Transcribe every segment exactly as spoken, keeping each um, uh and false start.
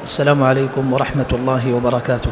السلام عليكم ورحمة الله وبركاته.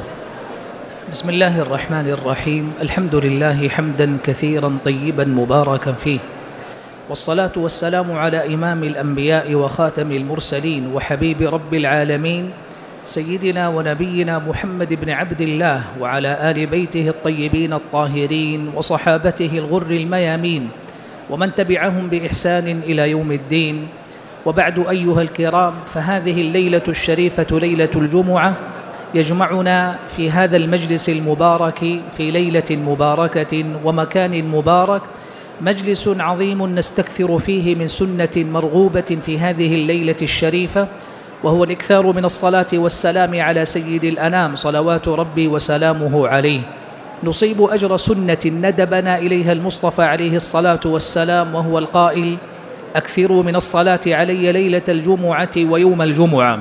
بسم الله الرحمن الرحيم. الحمد لله حمدا كثيرا طيبا مباركا فيه، والصلاة والسلام على إمام الأنبياء وخاتم المرسلين وحبيب رب العالمين سيدنا ونبينا محمد بن عبد الله، وعلى آل بيته الطيبين الطاهرين وصحابته الغر الميامين ومن تبعهم بإحسان إلى يوم الدين. وبعد أيها الكرام، فهذه الليلة الشريفة ليلة الجمعة يجمعنا في هذا المجلس المبارك في ليلة مباركة ومكان مبارك، مجلس عظيم نستكثر فيه من سنة مرغوبة في هذه الليلة الشريفة، وهو الإكثار من الصلاة والسلام على سيد الأنام صلوات ربي وسلامه عليه. نصيب أجر سنة ندبنا إليها المصطفى عليه الصلاة والسلام، وهو القائل: أكثروا من الصلاة علي ليلة الجمعة ويوم الجمعة.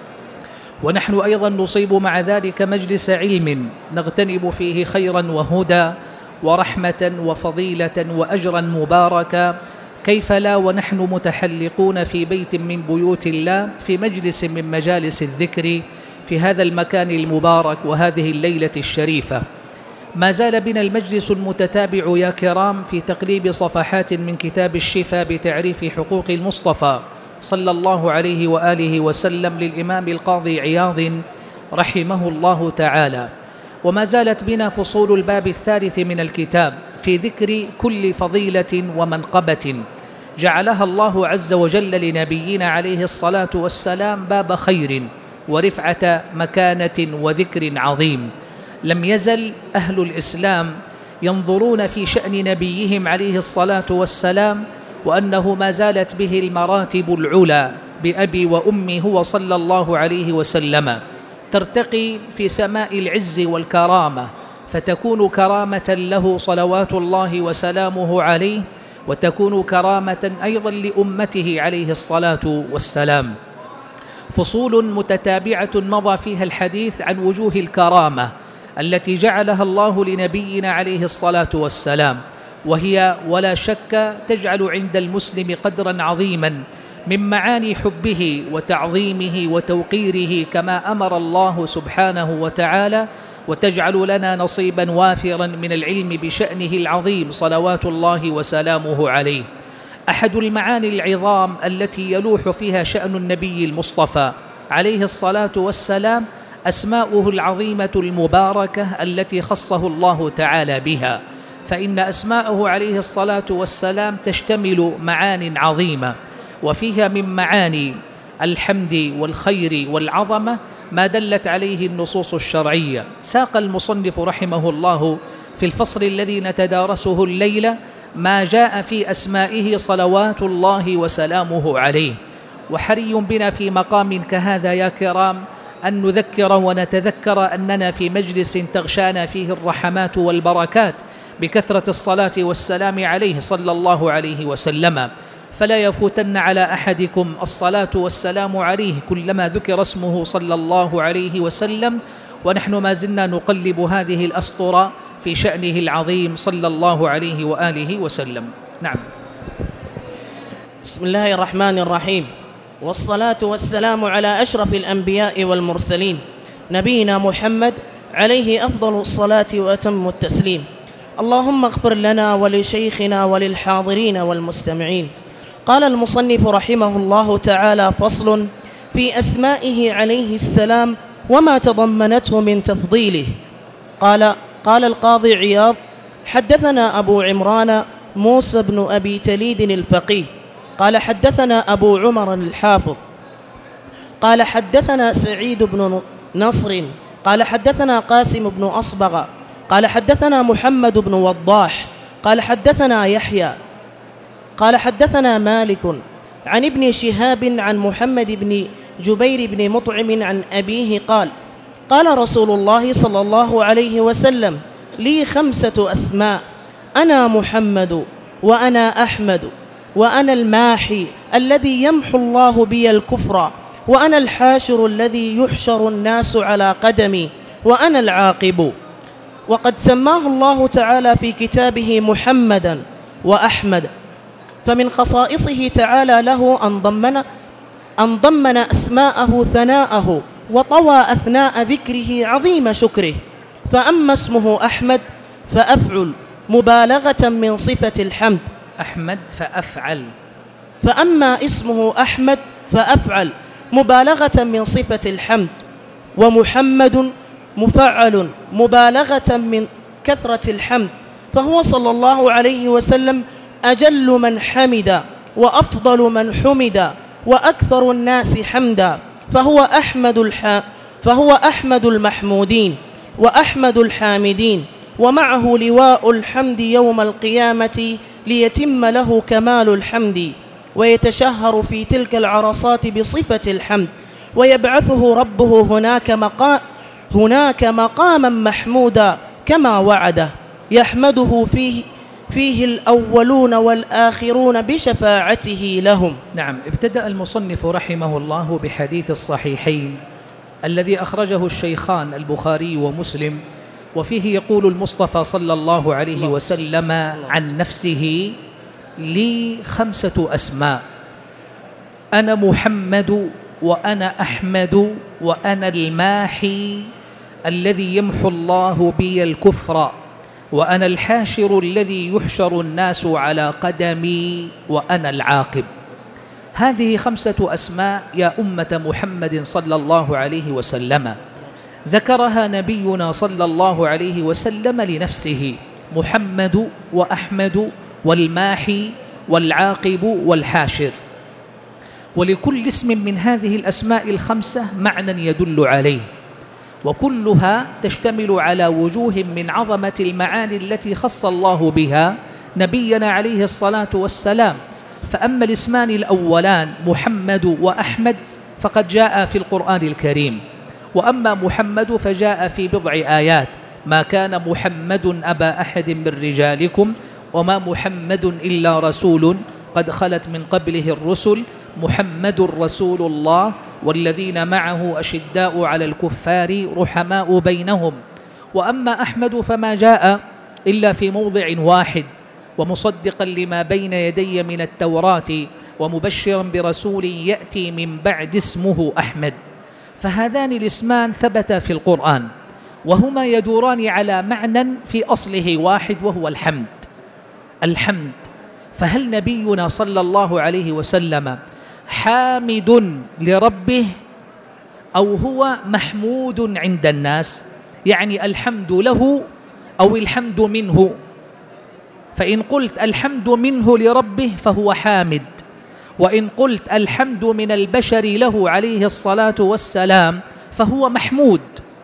ونحن أيضا نصيب مع ذلك مجلس علم نغتنم فيه خيرا وهدى ورحمة وفضيلة وأجرا مباركا، كيف لا ونحن متحلقون في بيت من بيوت الله، في مجلس من مجالس الذكر في هذا المكان المبارك وهذه الليلة الشريفة. ما زال بنا المجلس المتتابع يا كرام في تقليب صفحات من كتاب الشفاء بتعريف حقوق المصطفى صلى الله عليه وآله وسلم للإمام القاضي عياض رحمه الله تعالى. وما زالت بنا فصول الباب الثالث من الكتاب في ذكر كل فضيلة ومنقبة جعلها الله عز وجل لنبينا عليه الصلاة والسلام باب خير ورفعة مكانة وذكر عظيم. لم يزل أهل الإسلام ينظرون في شأن نبيهم عليه الصلاة والسلام وأنه ما زالت به المراتب العلى بأبي وأمي هو صلى الله عليه وسلم، ترتقي في سماء العز والكرامة، فتكون كرامة له صلوات الله وسلامه عليه، وتكون كرامة أيضا لأمته عليه الصلاة والسلام. فصول متتابعة مضى فيها الحديث عن وجوه الكرامة التي جعلها الله لنبينا عليه الصلاة والسلام، وهي ولا شك تجعل عند المسلم قدرا عظيما من معاني حبه وتعظيمه وتوقيره كما أمر الله سبحانه وتعالى، وتجعل لنا نصيبا وافرا من العلم بشأنه العظيم صلوات الله وسلامه عليه. أحد المعاني العظام التي يلوح فيها شأن النبي المصطفى عليه الصلاة والسلام أسماؤه العظيمة المباركة التي خصه الله تعالى بها، فإن أسماءه عليه الصلاة والسلام تشتمل معان عظيمة، وفيها من معاني الحمد والخير والعظمة ما دلت عليه النصوص الشرعية. ساق المصنف رحمه الله في الفصل الذي نتدارسه الليلة ما جاء في أسمائه صلوات الله وسلامه عليه. وحري بنا في مقام كهذا يا كرام أن نذكر ونتذكر أننا في مجلس تغشانا فيه الرحمات والبركات بكثرة الصلاة والسلام عليه صلى الله عليه وسلم، فلا يفوتن على أحدكم الصلاة والسلام عليه كلما ذكر اسمه صلى الله عليه وسلم، ونحن ما زلنا نقلب هذه الأسطر في شأنه العظيم صلى الله عليه وآله وسلم. نعم. بسم الله الرحمن الرحيم، والصلاة والسلام على أشرف الأنبياء والمرسلين نبينا محمد عليه أفضل الصلاة وأتم التسليم. اللهم اغفر لنا ولشيخنا وللحاضرين والمستمعين. قال المصنف رحمه الله تعالى: فصل في أسمائه عليه السلام وما تضمنته من تفضيله. قال قال القاضي عياض: حدثنا أبو عمران موسى بن أبي تليد الفقيه قال حدثنا أبو عمر الحافظ قال حدثنا سعيد بن نصر قال حدثنا قاسم بن أصبغ قال حدثنا محمد بن وضاح قال حدثنا يحيى قال حدثنا مالك عن ابن شهاب عن محمد بن جبير بن مطعم عن أبيه قال: قال رسول الله صلى الله عليه وسلم: لي خمسة أسماء، أنا محمد وأنا أحمد وأنا الماحي الذي يمحو الله بي الكفر وأنا الحاشر الذي يحشر الناس على قدمي وأنا العاقب. وقد سماه الله تعالى في كتابه محمدا وأحمد، فمن خصائصه تعالى له أن ضمن أن ضمن أسماءه ثناءه وطوى أثناء ذكره عظيم شكره. فأما اسمه أحمد فأفعل مبالغة من صفة الحمد. أحمد فأفعل. فأما اسمه أحمد فأفعل مبالغة من صفة الحمد. ومحمد مفعل مبالغة من كثرة الحمد، فهو صلى الله عليه وسلم أجل من حمد وأفضل من حمد وأكثر الناس حمدا، فهو أحمد الح... فهو أحمد المحمودين وأحمد الحامدين، ومعه لواء الحمد يوم القيامة ليتم له كمال الحمد، ويتشهر في تلك العرصات بصفة الحمد، ويبعثه ربه هناك مقام هناك مقاما محمودا كما وعده، يحمده فيه فيه الأولون والآخرون بشفاعته لهم. نعم. ابتدأ المصنف رحمه الله بحديث الصحيحين الذي أخرجه الشيخان البخاري ومسلم، وفيه يقول المصطفى صلى الله عليه وسلم عن نفسه: لي خمسة أسماء، أنا محمد وأنا أحمد وأنا الماحي الذي يمحو الله بي الكفر، وأنا الحاشر الذي يحشر الناس على قدمي، وأنا العاقب. هذه خمسة أسماء يا أمة محمد صلى الله عليه وسلم ذكرها نبينا صلى الله عليه وسلم لنفسه: محمد وأحمد والماحي والعاقب والحاشر. ولكل اسم من هذه الأسماء الخمسة معنى يدل عليه، وكلها تشتمل على وجوه من عظمة المعاني التي خص الله بها نبينا عليه الصلاة والسلام. فأما الاسمان الأولان محمد وأحمد فقد جاء في القرآن الكريم، وأما محمد فجاء في بضع آيات: ما كان محمد أبا أحد من رجالكم وما محمد إلا رسول قد خلت من قبله الرسل محمد رسول الله والذين معه أشداء على الكفار رحماء بينهم. وأما أحمد فما جاء إلا في موضع واحد: ومصدقا لما بين يدي من التوراة ومبشرا برسول يأتي من بعد اسمه أحمد. فهذان الاسمان ثبتا في القرآن، وهما يدوران على معنى في أصله واحد، وهو الحمد. الحمد. فهل نبينا صلى الله عليه وسلم حامد لربه أو هو محمود عند الناس؟ يعني الحمد له أو الحمد منه؟ فإن قلت الحمد منه لربه فهو حامد، وإن قلت الحمد من البشر له عليه الصلاة والسلام فهو محمود.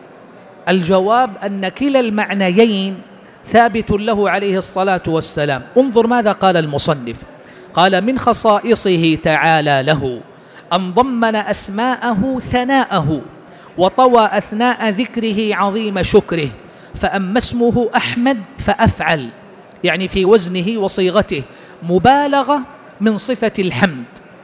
الجواب أن كلا المعنيين ثابت له عليه الصلاة والسلام. انظر ماذا قال المصنف: قال: من خصائصه تعالى له أن ضمن أسماءه ثناءه وطوى أثناء ذكره عظيم شكره. فأما اسمه أحمد فأفعل، يعني في وزنه وصيغته مبالغة من صفة الحمد.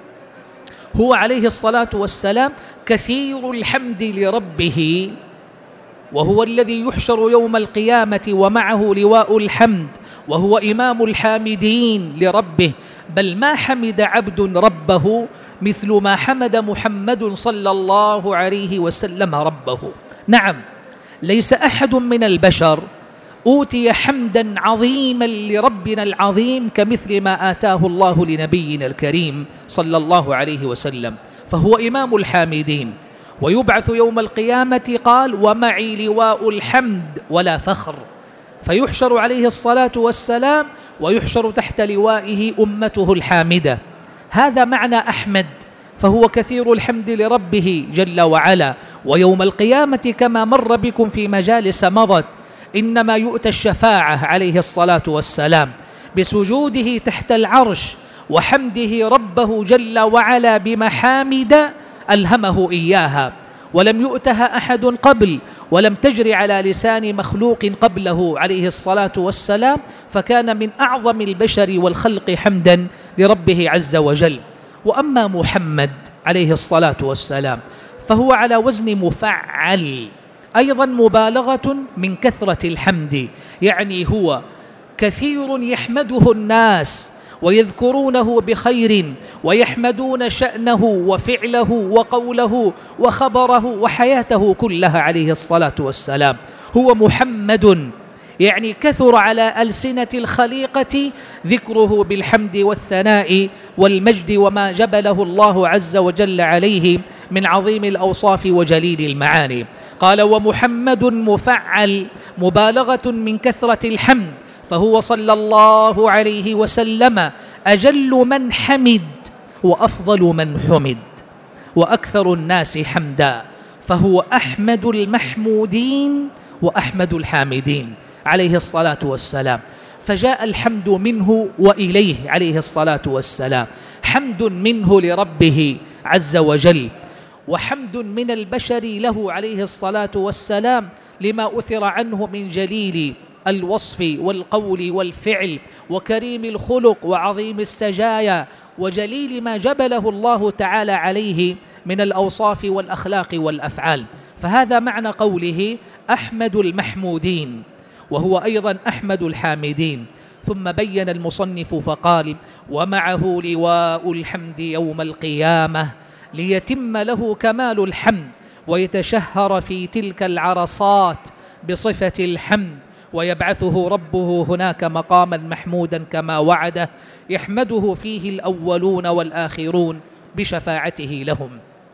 هو عليه الصلاة والسلام كثير الحمد لربه، وهو الذي يحشر يوم القيامة ومعه لواء الحمد، وهو إمام الحامدين لربه. بل ما حمد عبد ربه مثل ما حمد محمد صلى الله عليه وسلم ربه. نعم، ليس أحد من البشر أوتي حمدا عظيما لربنا العظيم كمثل ما آتاه الله لنبينا الكريم صلى الله عليه وسلم، فهو إمام الحامدين. ويبعث يوم القيامة قال: ومعي لواء الحمد ولا فخر. فيحشر عليه الصلاة والسلام ويحشر تحت لوائه أمته الحامدة. هذا معنى أحمد، فهو كثير الحمد لربه جل وعلا. ويوم القيامة كما مر بكم في مجالس مضت إنما يؤتى الشفاعة عليه الصلاة والسلام بسجوده تحت العرش وحمده ربه جل وعلا بمحامد ألهمه إياها ولم يؤتها أحد قبل، ولم تجري على لسان مخلوق قبله عليه الصلاة والسلام، فكان من أعظم البشر والخلق حمدا لربه عز وجل. وأما محمد عليه الصلاة والسلام فهو على وزن مفعل، أيضا مبالغة من كثرة الحمد، يعني هو كثير يحمده الناس ويذكرونه بخير ويحمدون شأنه وفعله وقوله وخبره وحياته كلها عليه الصلاة والسلام. هو محمد، يعني كثر على ألسنة الخليقة ذكره بالحمد والثناء والمجد وما جبله الله عز وجل عليه من عظيم الأوصاف وجليل المعاني. قال: ومحمد مفعل، مبالغة من كثرة الحمد، فهو صلى الله عليه وسلم أجل من حمد وأفضل من حمد وأكثر الناس حمدا، فهو أحمد المحمودين وأحمد الحامدين عليه الصلاة والسلام. فجاء الحمد منه وإليه عليه الصلاة والسلام، حمد منه لربه عز وجل، وحمد من البشر له عليه الصلاة والسلام لما أثر عنه من جليل الوصف والقول والفعل وكريم الخلق وعظيم السجايا وجليل ما جبله الله تعالى عليه من الأوصاف والأخلاق والأفعال. فهذا معنى قوله أحمد المحمودين، وهو أيضا أحمد الحامدين. ثم بين المصنف فقال: ومعه لواء الحمد يوم القيامة ليتم له كمال الحمد ويتشهر في تلك العرصات بصفة الحمد، ويبعثه ربه هناك مقاما محمودا كما وعده يحمده فيه الأولون والآخرون بشفاعته لهم.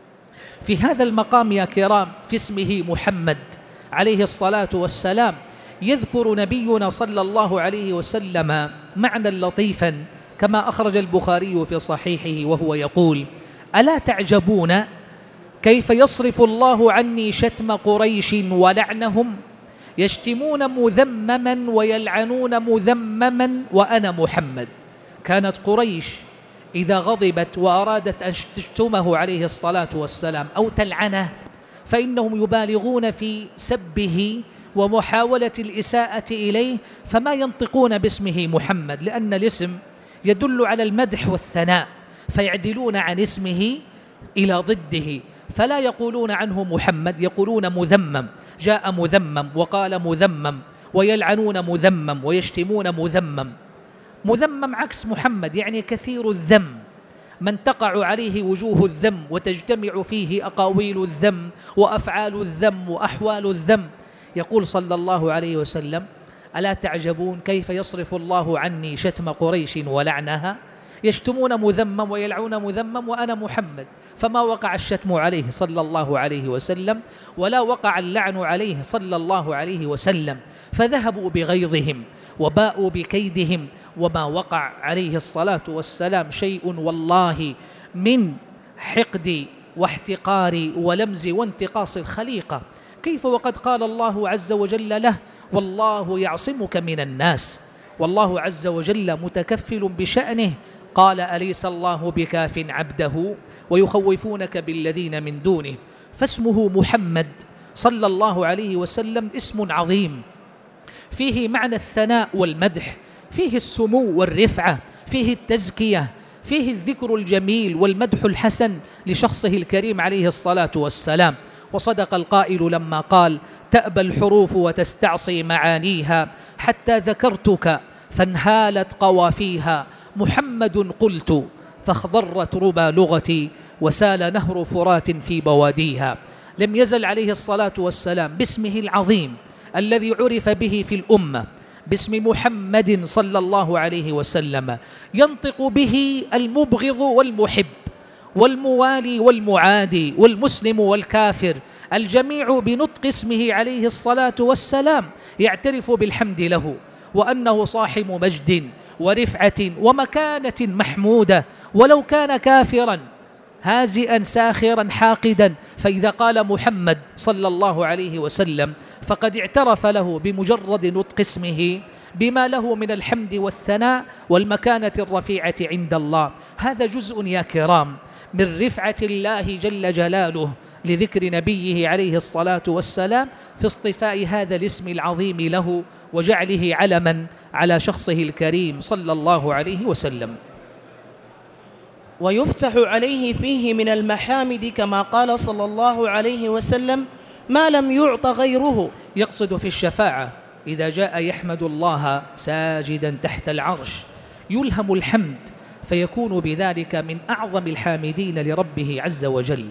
في هذا المقام يا كرام في اسمه محمد عليه الصلاة والسلام يذكر نبينا صلى الله عليه وسلم معنى لطيفا كما أخرج البخاري في صحيحه وهو يقول: ألا تعجبون كيف يصرف الله عني شتم قريش ولعنهم، يشتمون مذمما ويلعنون مذمما وأنا محمد. كانت قريش إذا غضبت وأرادت أن تشتمه عليه الصلاة والسلام أو تلعنه فإنهم يبالغون في سبه ومحاولة الإساءة إليه، فما ينطقون باسمه محمد، لأن الاسم يدل على المدح والثناء، فيعدلون عن اسمه إلى ضده، فلا يقولون عنه محمد، يقولون مذمم، جاء مذمم وقال مذمم، ويلعنون مذمم ويشتمون مذمم. مذمم عكس محمد، يعني كثير الذم، من تقع عليه وجوه الذم وتجتمع فيه أقاويل الذم وأفعال الذم وأحوال الذم. يقول صلى الله عليه وسلم: ألا تعجبون كيف يصرف الله عني شتم قريش ولعنها، يشتمون مذمم ويلعون مذمم وأنا محمد. فما وقع الشتم عليه صلى الله عليه وسلم ولا وقع اللعن عليه صلى الله عليه وسلم، فذهبوا بغيظهم وباءوا بكيدهم، وما وقع عليه الصلاة والسلام شيء والله من حقد واحتقار ولمز وانتقاص الخليقة. كيف وقد قال الله عز وجل له: والله يعصمك من الناس، والله عز وجل متكفل بشأنه. قال: أليس الله بكاف عبده ويخوفونك بالذين من دونه. فاسمه محمد صلى الله عليه وسلم اسم عظيم فيه معنى الثناء والمدح، فيه السمو والرفعة، فيه التزكية، فيه الذكر الجميل والمدح الحسن لشخصه الكريم عليه الصلاة والسلام. وصدق القائل لما قال: تأبى الحروف وتستعصي معانيها حتى ذكرتك فانهالت قوافيها، محمد قلت فاخضرت ربى لغتي وسال نهر فرات في بواديها. لم يزل عليه الصلاة والسلام باسمه العظيم الذي عرف به في الأمة، باسم محمد صلى الله عليه وسلم، ينطق به المبغض والمحب والموالي والمعادي والمسلم والكافر، الجميع بنطق اسمه عليه الصلاة والسلام يعترف بالحمد له، وأنه صاحب مجد ورفعة ومكانة محمودة، ولو كان كافرا هازئا ساخرا حاقدا، فإذا قال محمد صلى الله عليه وسلم فقد اعترف له بمجرد نطق اسمه بما له من الحمد والثناء والمكانة الرفيعة عند الله. هذا جزء يا كرام من رفعة الله جل جلاله لذكر نبيه عليه الصلاة والسلام في اصطفاء هذا الاسم العظيم له وجعله علما على شخصه الكريم صلى الله عليه وسلم. ويفتح عليه فيه من المحامد كما قال صلى الله عليه وسلم: ما لم يعط غيره. يقصد في الشفاعة إذا جاء يحمد الله ساجدا تحت العرش، يلهم الحمد فيكون بذلك من أعظم الحامدين لربه عز وجل.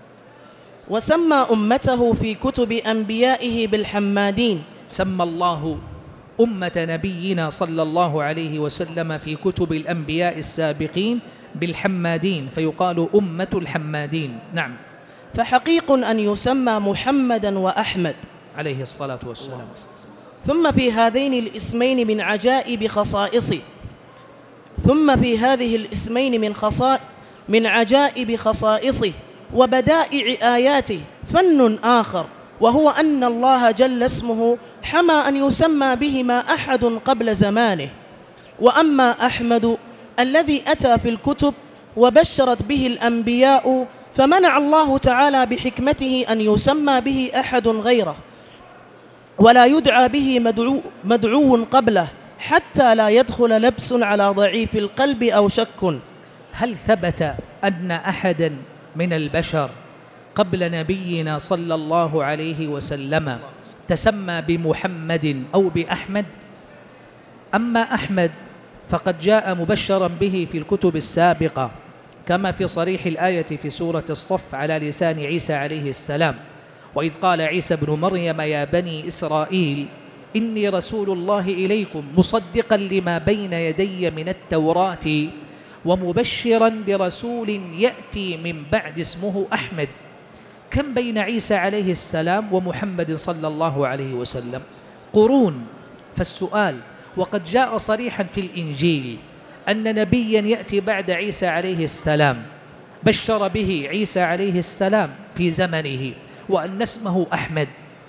وسمى أمته في كتب أنبيائه بالحمادين. سمى الله أمة نبينا صلى الله عليه وسلم في كتب الأنبياء السابقين بالحمادين، فيقال أمة الحمادين. نعم. فحقيق أن يسمى محمدا وأحمد عليه الصلاة والسلام. ثم في هذين الاسمين من عجائب خصائصه ثم في هذه الاسمين من خصائص من عجائب خصائصه وبدائع آياته فن آخر، وهو أن الله جل اسمه حمى أن يسمى بهما أحد قبل زمانه. وأما أحمد الذي أتى في الكتب وبشرت به الأنبياء فمنع الله تعالى بحكمته أن يسمى به أحد غيره، ولا يدعى به مدعو, مدعو قبله، حتى لا يدخل لبس على ضعيف القلب أو شك. هل ثبت أن أحدا من البشر قبل نبينا صلى الله عليه وسلم تسمى بمحمد أو بأحمد؟ أما أحمد فقد جاء مبشرا به في الكتب السابقة، كما في صريح الآية في سورة الصف على لسان عيسى عليه السلام: وإذ قال عيسى ابن مريم يا بني إسرائيل إني رسول الله إليكم مصدقا لما بين يدي من التوراة ومبشرا برسول يأتي من بعد اسمه أحمد. كم بين عيسى عليه السلام ومحمد صلى الله عليه وسلم؟ قرون. فالسؤال: وقد جاء صريحا في الإنجيل أن نبيا يأتي بعد عيسى عليه السلام بشر به عيسى عليه السلام في زمنه وأن اسمه أحمد،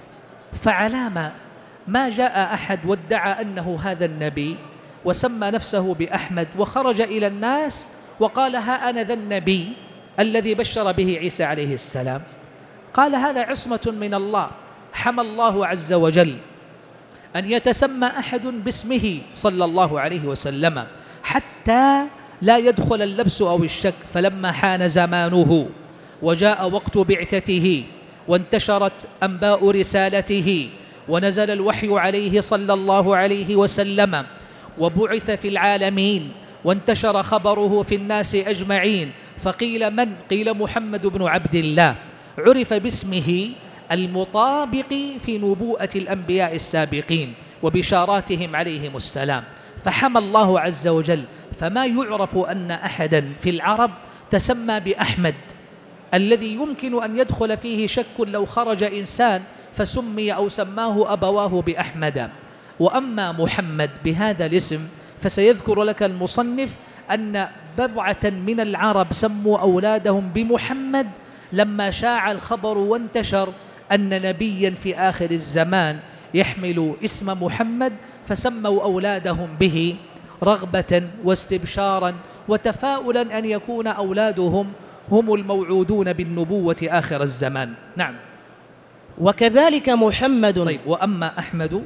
فعلام ما جاء أحد وادعى أنه هذا النبي وسمى نفسه بأحمد وخرج إلى الناس وقال ها أنا ذا النبي الذي بشر به عيسى عليه السلام؟ قال هذا عصمة من الله، حمى الله عز وجل أن يتسمى أحد باسمه صلى الله عليه وسلم حتى لا يدخل اللبس أو الشك. فلما حان زمانه وجاء وقت بعثته وانتشرت أنباء رسالته ونزل الوحي عليه صلى الله عليه وسلم وبعث في العالمين وانتشر خبره في الناس أجمعين، فقيل من؟ قيل محمد بن عبد الله، عرف باسمه المطابق في نبوءة الأنبياء السابقين وبشاراتهم عليهم السلام، فحمى الله عز وجل. فما يعرف أن أحدا في العرب تسمى بأحمد الذي يمكن أن يدخل فيه شك لو خرج إنسان فسمي أو سماه أبواه بأحمد. وأما محمد بهذا الاسم فسيذكر لك المصنف أن بضعة من العرب سموا أولادهم بمحمد لما شاع الخبر وانتشر أن نبيا في آخر الزمان يحمل اسم محمد، فسموا أولادهم به رغبة واستبشارا وتفاؤلا أن يكون أولادهم هم الموعودون بالنبوة آخر الزمان. نعم. وكذلك محمد. طيب، وأما أحمد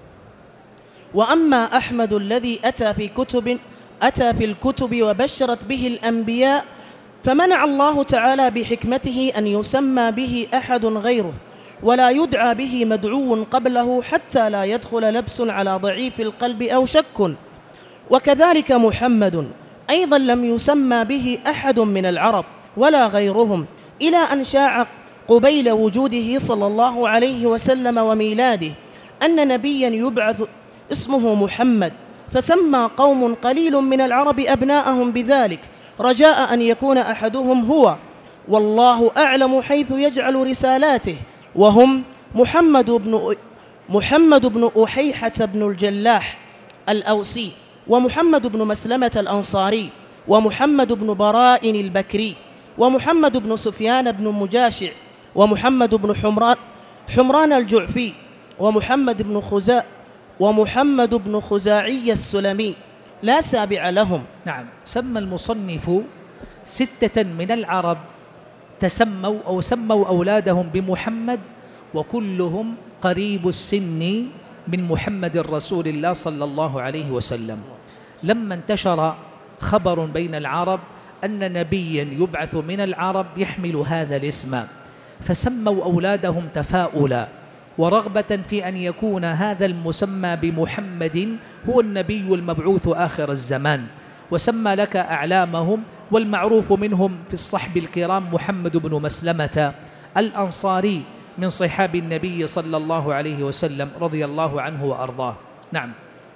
وأما أحمد الذي أتى في كتب أتى في الكتب وبشرت به الأنبياء فمنع الله تعالى بحكمته أن يسمى به أحد غيره، ولا يدعى به مدعو قبله، حتى لا يدخل لبس على ضعيف القلب أو شك. وكذلك محمد أيضا لم يسمى به أحد من العرب ولا غيرهم إلى أن شاع قبيل وجوده صلى الله عليه وسلم وميلاده أن نبيا يبعث اسمه محمد، فسمى قوم قليل من العرب أبناءهم بذلك رجاء أن يكون أحدهم هو، والله أعلم حيث يجعل رسالاته، وهم محمد بن محمد بن أحيحة بن الجلاح الأوسي، ومحمد بن مسلمة الأنصاري، ومحمد بن براء البكري، ومحمد بن سفيان بن مجاشع، ومحمد بن حمران حمران الجعفي، ومحمد بن خزاء ومحمد بن خزاعي السلمي، لا سابع لهم. نعم. سمى المصنف ستة من العرب تسموا أو سموا أولادهم بمحمد، وكلهم قريب السن من محمد رسول الله صلى الله عليه وسلم. لما انتشر خبر بين العرب أن نبيا يبعث من العرب يحمل هذا الاسم، فسموا أولادهم تفاؤلا ورغبة في أن يكون هذا المسمى بمحمد هو النبي المبعوث آخر الزمان، وسمى لك أعلامهم، والمعروف منهم في الصحب الكرام محمد بن مسلمة الأنصاري من صحاب النبي صلى الله عليه وسلم رضي الله عنه وأرضاه. نعم.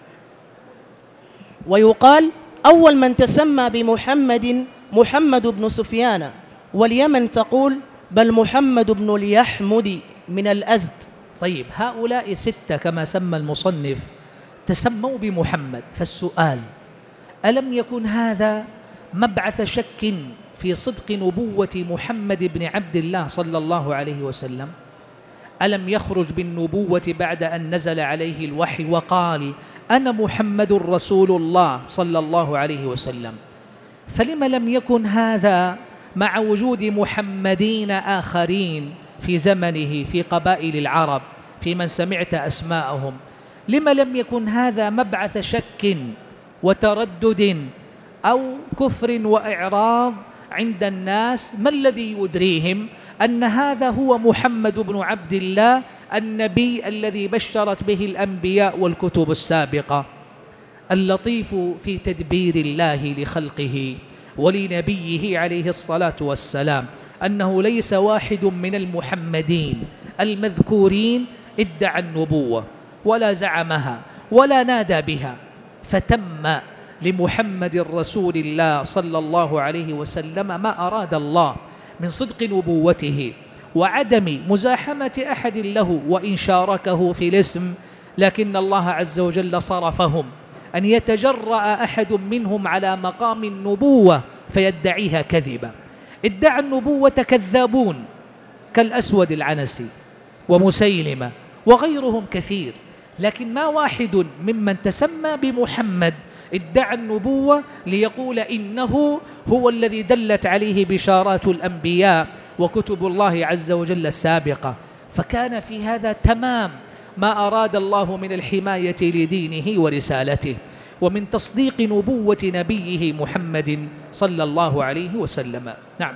ويقال أول من تسمى بمحمد محمد بن سفيان، واليمن تقول بل محمد بن اليحمد من الأزد. طيب، هؤلاء ستة كما سمى المصنف تسموا بمحمد، فالسؤال: ألم يكن هذا مبعث شك في صدق نبوة محمد بن عبد الله صلى الله عليه وسلم؟ ألم يخرج بالنبوة بعد أن نزل عليه الوحي وقال أنا محمد رسول الله صلى الله عليه وسلم؟ فلم لم يكن هذا مع وجود محمدين آخرين في زمنه في قبائل العرب في من سمعت أسماءهم؟ لم لم يكن هذا مبعث شك وتردد أو كفر وإعراض عند الناس؟ ما الذي يدريهم أن هذا هو محمد بن عبد الله النبي الذي بشرت به الأنبياء والكتب السابقة؟ اللطيف في تدبير الله لخلقه ولنبيه عليه الصلاة والسلام أنه ليس واحد من المحمدين المذكورين ادعى النبوة ولا زعمها ولا نادى بها، فتم لمحمد رسول الله صلى الله عليه وسلم ما أراد الله من صدق نبوته وعدم مزاحمة أحد له وإن شاركه في الاسم، لكن الله عز وجل صرفهم أن يتجرأ أحد منهم على مقام النبوة فيدعيها كذبا. ادعى النبوة كذابون كالأسود العنسي ومسيلمة وغيرهم كثير، لكن ما واحد ممن تسمى بمحمد ادعى النبوة ليقول إنه هو الذي دلت عليه بشارات الأنبياء وكتب الله عز وجل السابقة. فكان في هذا تمام ما أراد الله من الحماية لدينه ورسالته ومن تصديق نبوة نبيه محمد صلى الله عليه وسلم. نعم.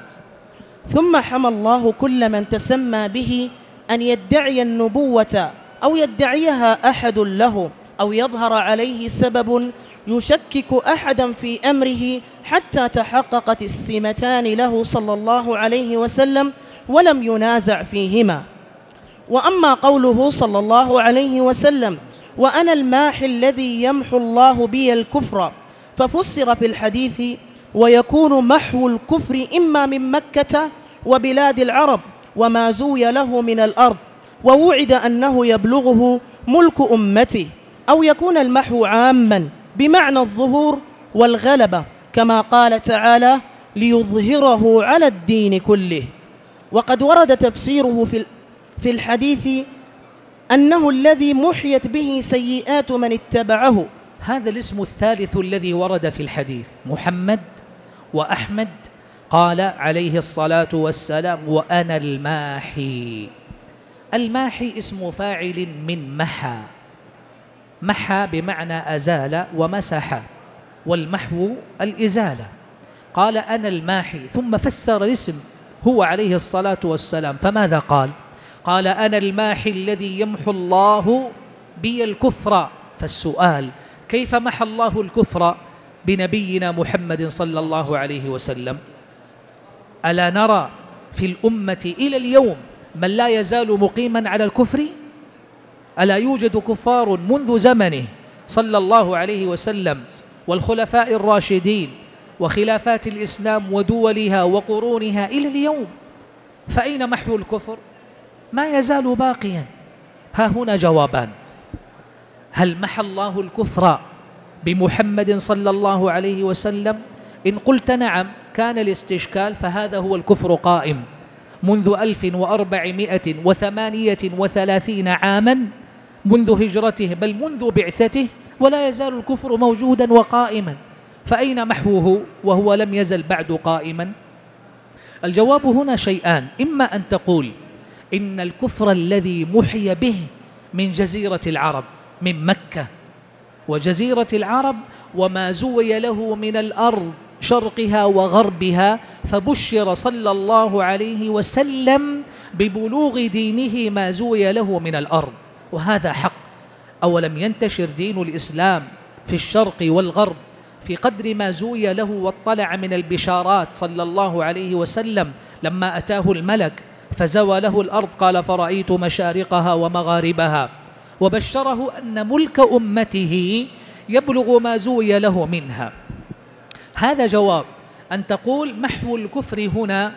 ثم حمى الله كل من تسمى به أن يدعي النبوة أو يدعيها أحد له أو يظهر عليه سبب يشكك أحدا في أمره حتى تحققت السمتان له صلى الله عليه وسلم ولم ينازع فيهما. وأما قوله صلى الله عليه وسلم وأنا الماحي الذي يمحو الله بي الكفر، ففسر في الحديث ويكون محو الكفر إما من مكة وبلاد العرب وما زوي له من الأرض، ووعد أنه يبلغه ملك أمته، أو يكون المحو عاما بمعنى الظهور والغلبة كما قال تعالى ليظهره على الدين كله. وقد ورد تفسيره في في الحديث أنه الذي محيت به سيئات من اتبعه. هذا الاسم الثالث الذي ورد في الحديث محمد وأحمد، قال عليه الصلاة والسلام وأنا الماحي. الماحي اسم فاعل من محى، محى بمعنى أزال ومسح، والمحو الإزالة. قال أنا الماحي، ثم فسر الاسم هو عليه الصلاة والسلام، فماذا قال؟ قال أنا الماحي الذي يمحو الله بي الكفر. فالسؤال: كيف محى الله الكفر بنبينا محمد صلى الله عليه وسلم؟ ألا نرى في الأمة إلى اليوم من لا يزال مقيما على الكفر؟ ألا يوجد كفار منذ زمنه صلى الله عليه وسلم والخلفاء الراشدين وخلافات الإسلام ودولها وقرونها إلى اليوم؟ فأين محو الكفر؟ ما يزال باقيا. ها هنا جوابان: هل محى الله الكفر بمحمد صلى الله عليه وسلم؟ إن قلت نعم كان الاستشكال، فهذا هو الكفر قائم منذ ألف وأربعمائة وثمانية وثلاثين عاما منذ هجرته، بل منذ بعثته، ولا يزال الكفر موجودا وقائما. فأين محوه وهو لم يزل بعد قائما؟ الجواب هنا شيئان: إما أن تقول إن الكفر الذي محي به من جزيرة العرب، من مكة وجزيرة العرب وما زوي له من الأرض شرقها وغربها، فبشر صلى الله عليه وسلم ببلوغ دينه ما زوي له من الأرض، وهذا حق. أولم ينتشر دين الإسلام في الشرق والغرب في قدر ما زوي له واطلع من البشارات صلى الله عليه وسلم لما أتاه الملك فزوى له الأرض قال فرأيت مشارقها ومغاربها، وبشره أن ملك أمته يبلغ ما زوي له منها. هذا جواب. أن تقول محو الكفر هنا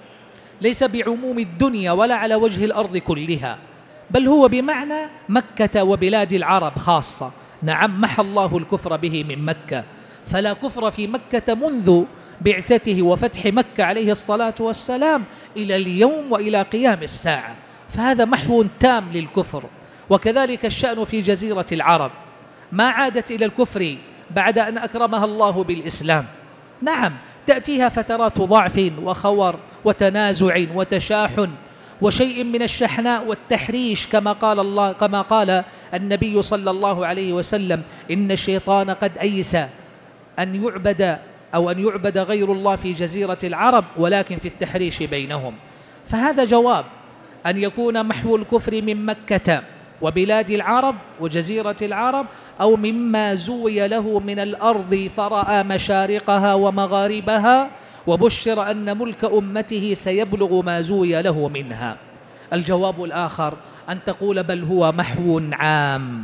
ليس بعموم الدنيا ولا على وجه الأرض كلها، بل هو بمعنى مكة وبلاد العرب خاصة. نعم، محى الله الكفر به من مكة، فلا كفر في مكة منذ بعثته وفتح مكة عليه الصلاة والسلام إلى اليوم وإلى قيام الساعة، فهذا محو تام للكفر. وكذلك الشأن في جزيرة العرب، ما عادت إلى الكفر بعد أن أكرمها الله بالإسلام. نعم، تأتيها فترات ضعف وخور وتنازع وتشاحن وشيء من الشحناء والتحريش، كما قال الله كما قال النبي صلى الله عليه وسلم إن الشيطان قد أيس أن يعبد أو أن يعبد غير الله في جزيرة العرب، ولكن في التحريش بينهم. فهذا جواب أن يكون محو الكفر من مكة وبلاد العرب وجزيرة العرب، أو مما زوي له من الأرض فرأى مشارقها ومغاربها وبشر أن ملك أمته سيبلغ ما زوي له منها. الجواب الآخر أن تقول بل هو محو عام،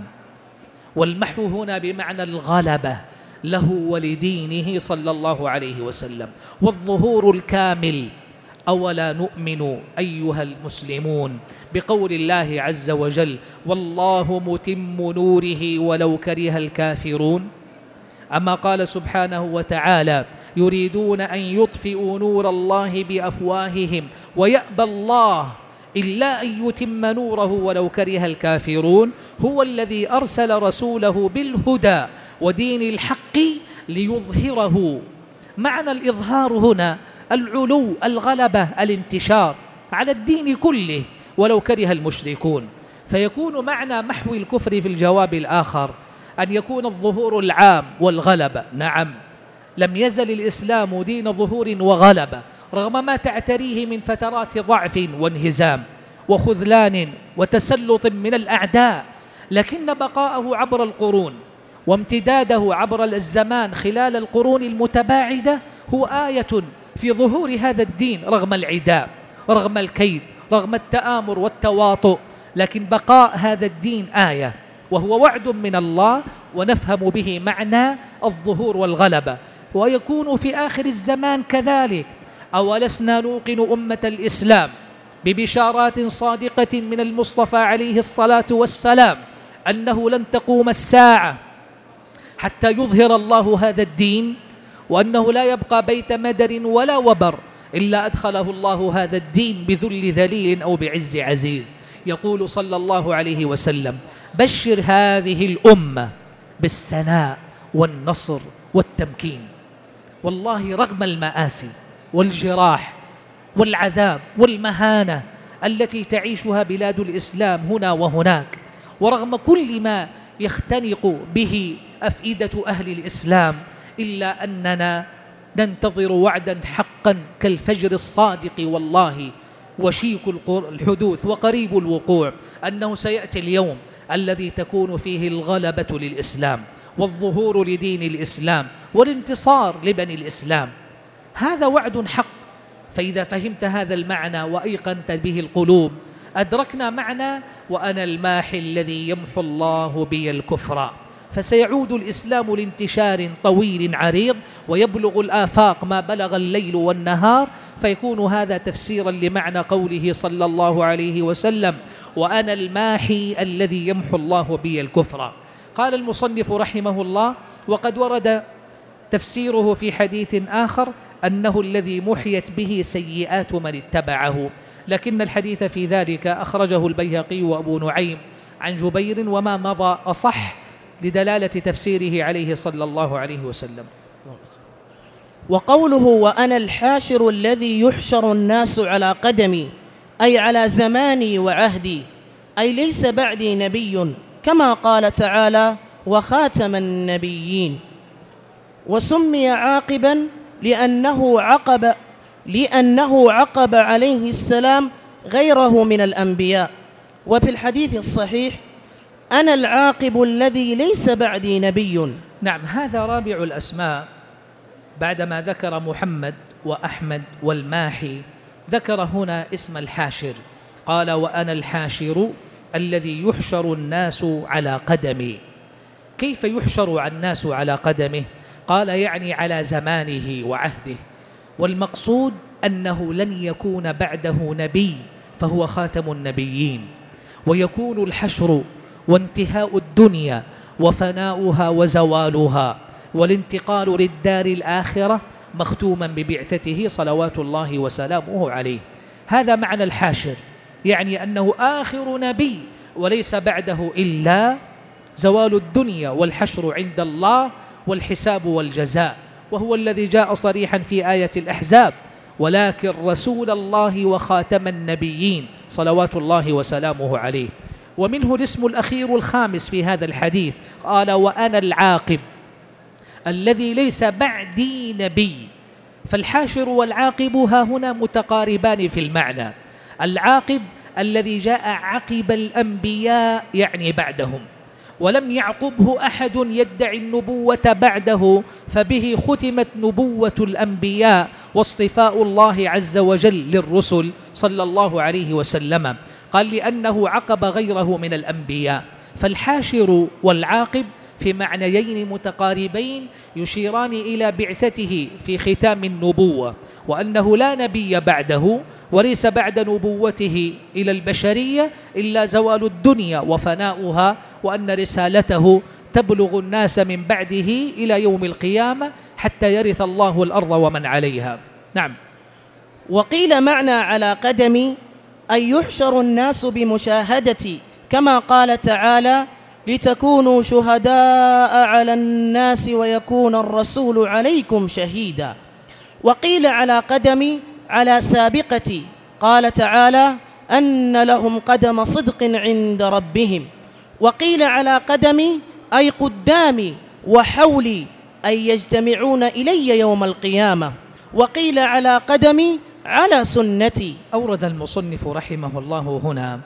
والمحو هنا بمعنى الغلبة له ولدينه صلى الله عليه وسلم والظهور الكامل. أولا نؤمن أيها المسلمون بقول الله عز وجل والله متم نوره ولو كره الكافرون؟ أما قال سبحانه وتعالى يريدون أن يطفئوا نور الله بأفواههم ويأبى الله إلا أن يتم نوره ولو كره الكافرون. هو الذي أرسل رسوله بالهدى ودين الحق ليظهره. معنى الإظهار هنا العلو، الغلبة، الانتشار على الدين كله ولو كره المشركون. فيكون معنى محو الكفر في الجواب الآخر أن يكون الظهور العام والغلبة. نعم، لم يزل الإسلام دين ظهور وغلبة رغم ما تعتريه من فترات ضعف وانهزام وخذلان وتسلط من الأعداء، لكن بقاءه عبر القرون وامتداده عبر الزمان خلال القرون المتباعدة هو آية في ظهور هذا الدين رغم العداء، رغم الكيد، رغم التآمر والتواطؤ، لكن بقاء هذا الدين آية، وهو وعد من الله ونفهم به معنى الظهور والغلبة. ويكون في آخر الزمان كذلك. أولسنا نوقن أمة الإسلام ببشارات صادقة من المصطفى عليه الصلاة والسلام أنه لن تقوم الساعة حتى يظهر الله هذا الدين، وأنه لا يبقى بيت مدر ولا وبر إلا أدخله الله هذا الدين بذل ذليل أو بعز عزيز. يقول صلى الله عليه وسلم بشر هذه الأمة بالسناء والنصر والتمكين. والله رغم المآسي والجراح والعذاب والمهانة التي تعيشها بلاد الإسلام هنا وهناك، ورغم كل ما يختنق به أفئدة أهل الإسلام، إلا أننا ننتظر وعدا حقا كالفجر الصادق والله وشيك الحدوث وقريب الوقوع، أنه سيأتي اليوم الذي تكون فيه الغلبة للإسلام والظهور لدين الإسلام والانتصار لبني الإسلام. هذا وعد حق. فإذا فهمت هذا المعنى وأيقنت به القلوب أدركنا معنى وأنا الماحي الذي يمحو الله بي الكفر، فسيعود الإسلام لانتشار طويل عريض ويبلغ الآفاق ما بلغ الليل والنهار، فيكون هذا تفسيرا لمعنى قوله صلى الله عليه وسلم وأنا الماحي الذي يمحو الله بي الكفر. قال المصنف رحمه الله وقد ورد تفسيره في حديث آخر أنه الذي محيت به سيئات من اتبعه، لكن الحديث في ذلك أخرجه البيهقي وأبو نعيم عن جبير وما مضى أصح لدلالة تفسيره عليه صلى الله عليه وسلم. وقوله وأنا الحاشر الذي يحشر الناس على قدمي أي على زماني وعهدي، أي ليس بعدي نبي كما قال تعالى وخاتم النبيين. وسمي عاقبا لأنه عقب لأنه عقب عليه السلام غيره من الأنبياء. وفي الحديث الصحيح: أنا العاقب الذي ليس بعدي نبي. نعم، هذا رابع الأسماء بعدما ذكر محمد وأحمد والماحي، ذكر هنا اسم الحاشر. قال: وأنا الحاشر الذي يحشر الناس على قدمي. كيف يحشر الناس على قدمه؟ قال: يعني على زمانه وعهده، والمقصود أنه لن يكون بعده نبي، فهو خاتم النبيين، ويكون الحشر وانتهاء الدنيا وفناؤها وزوالها والانتقال للدار الآخرة مختوما ببعثته صلوات الله وسلامه عليه. هذا معنى الحاشر، يعني أنه آخر نبي وليس بعده إلا زوال الدنيا والحشر عند الله والحساب والجزاء، وهو الذي جاء صريحا في آية الأحزاب: ولكن رسول الله وخاتم النبيين صلوات الله وسلامه عليه. ومنه الاسم الأخير الخامس في هذا الحديث، قال: وأنا العاقب الذي ليس بعدي نبي. فالحاشر والعاقب ها هنا متقاربان في المعنى. العاقب الذي جاء عقب الأنبياء يعني بعدهم، ولم يعقبه أحد يدعي النبوة بعده، فبه ختمت نبوة الأنبياء واصطفاء الله عز وجل للرسل صلى الله عليه وسلم. قال: لأنه عقب غيره من الأنبياء. فالحاشر والعاقب في معنيين متقاربين يشيران إلى بعثته في ختام النبوة، وأنه لا نبي بعده، وليس بعد نبوته إلى البشرية إلا زوال الدنيا وفناؤها، وأن رسالته تبلغ الناس من بعده إلى يوم القيامة حتى يرث الله الأرض ومن عليها. نعم. وقيل معنى على قدمي أن يحشر الناس بمشاهدتي، كما قال تعالى: لتكونوا شهداء على الناس ويكون الرسول عليكم شهيدا. وقيل على قدمي على سابقتي، قال تعالى: أن لهم قدم صدق عند ربهم. وقيل على قدمي أي قدامي وحولي، أي يجتمعون إلي يوم القيامة. وقيل على قدمي على سنتي. أورد المصنف رحمه الله هنا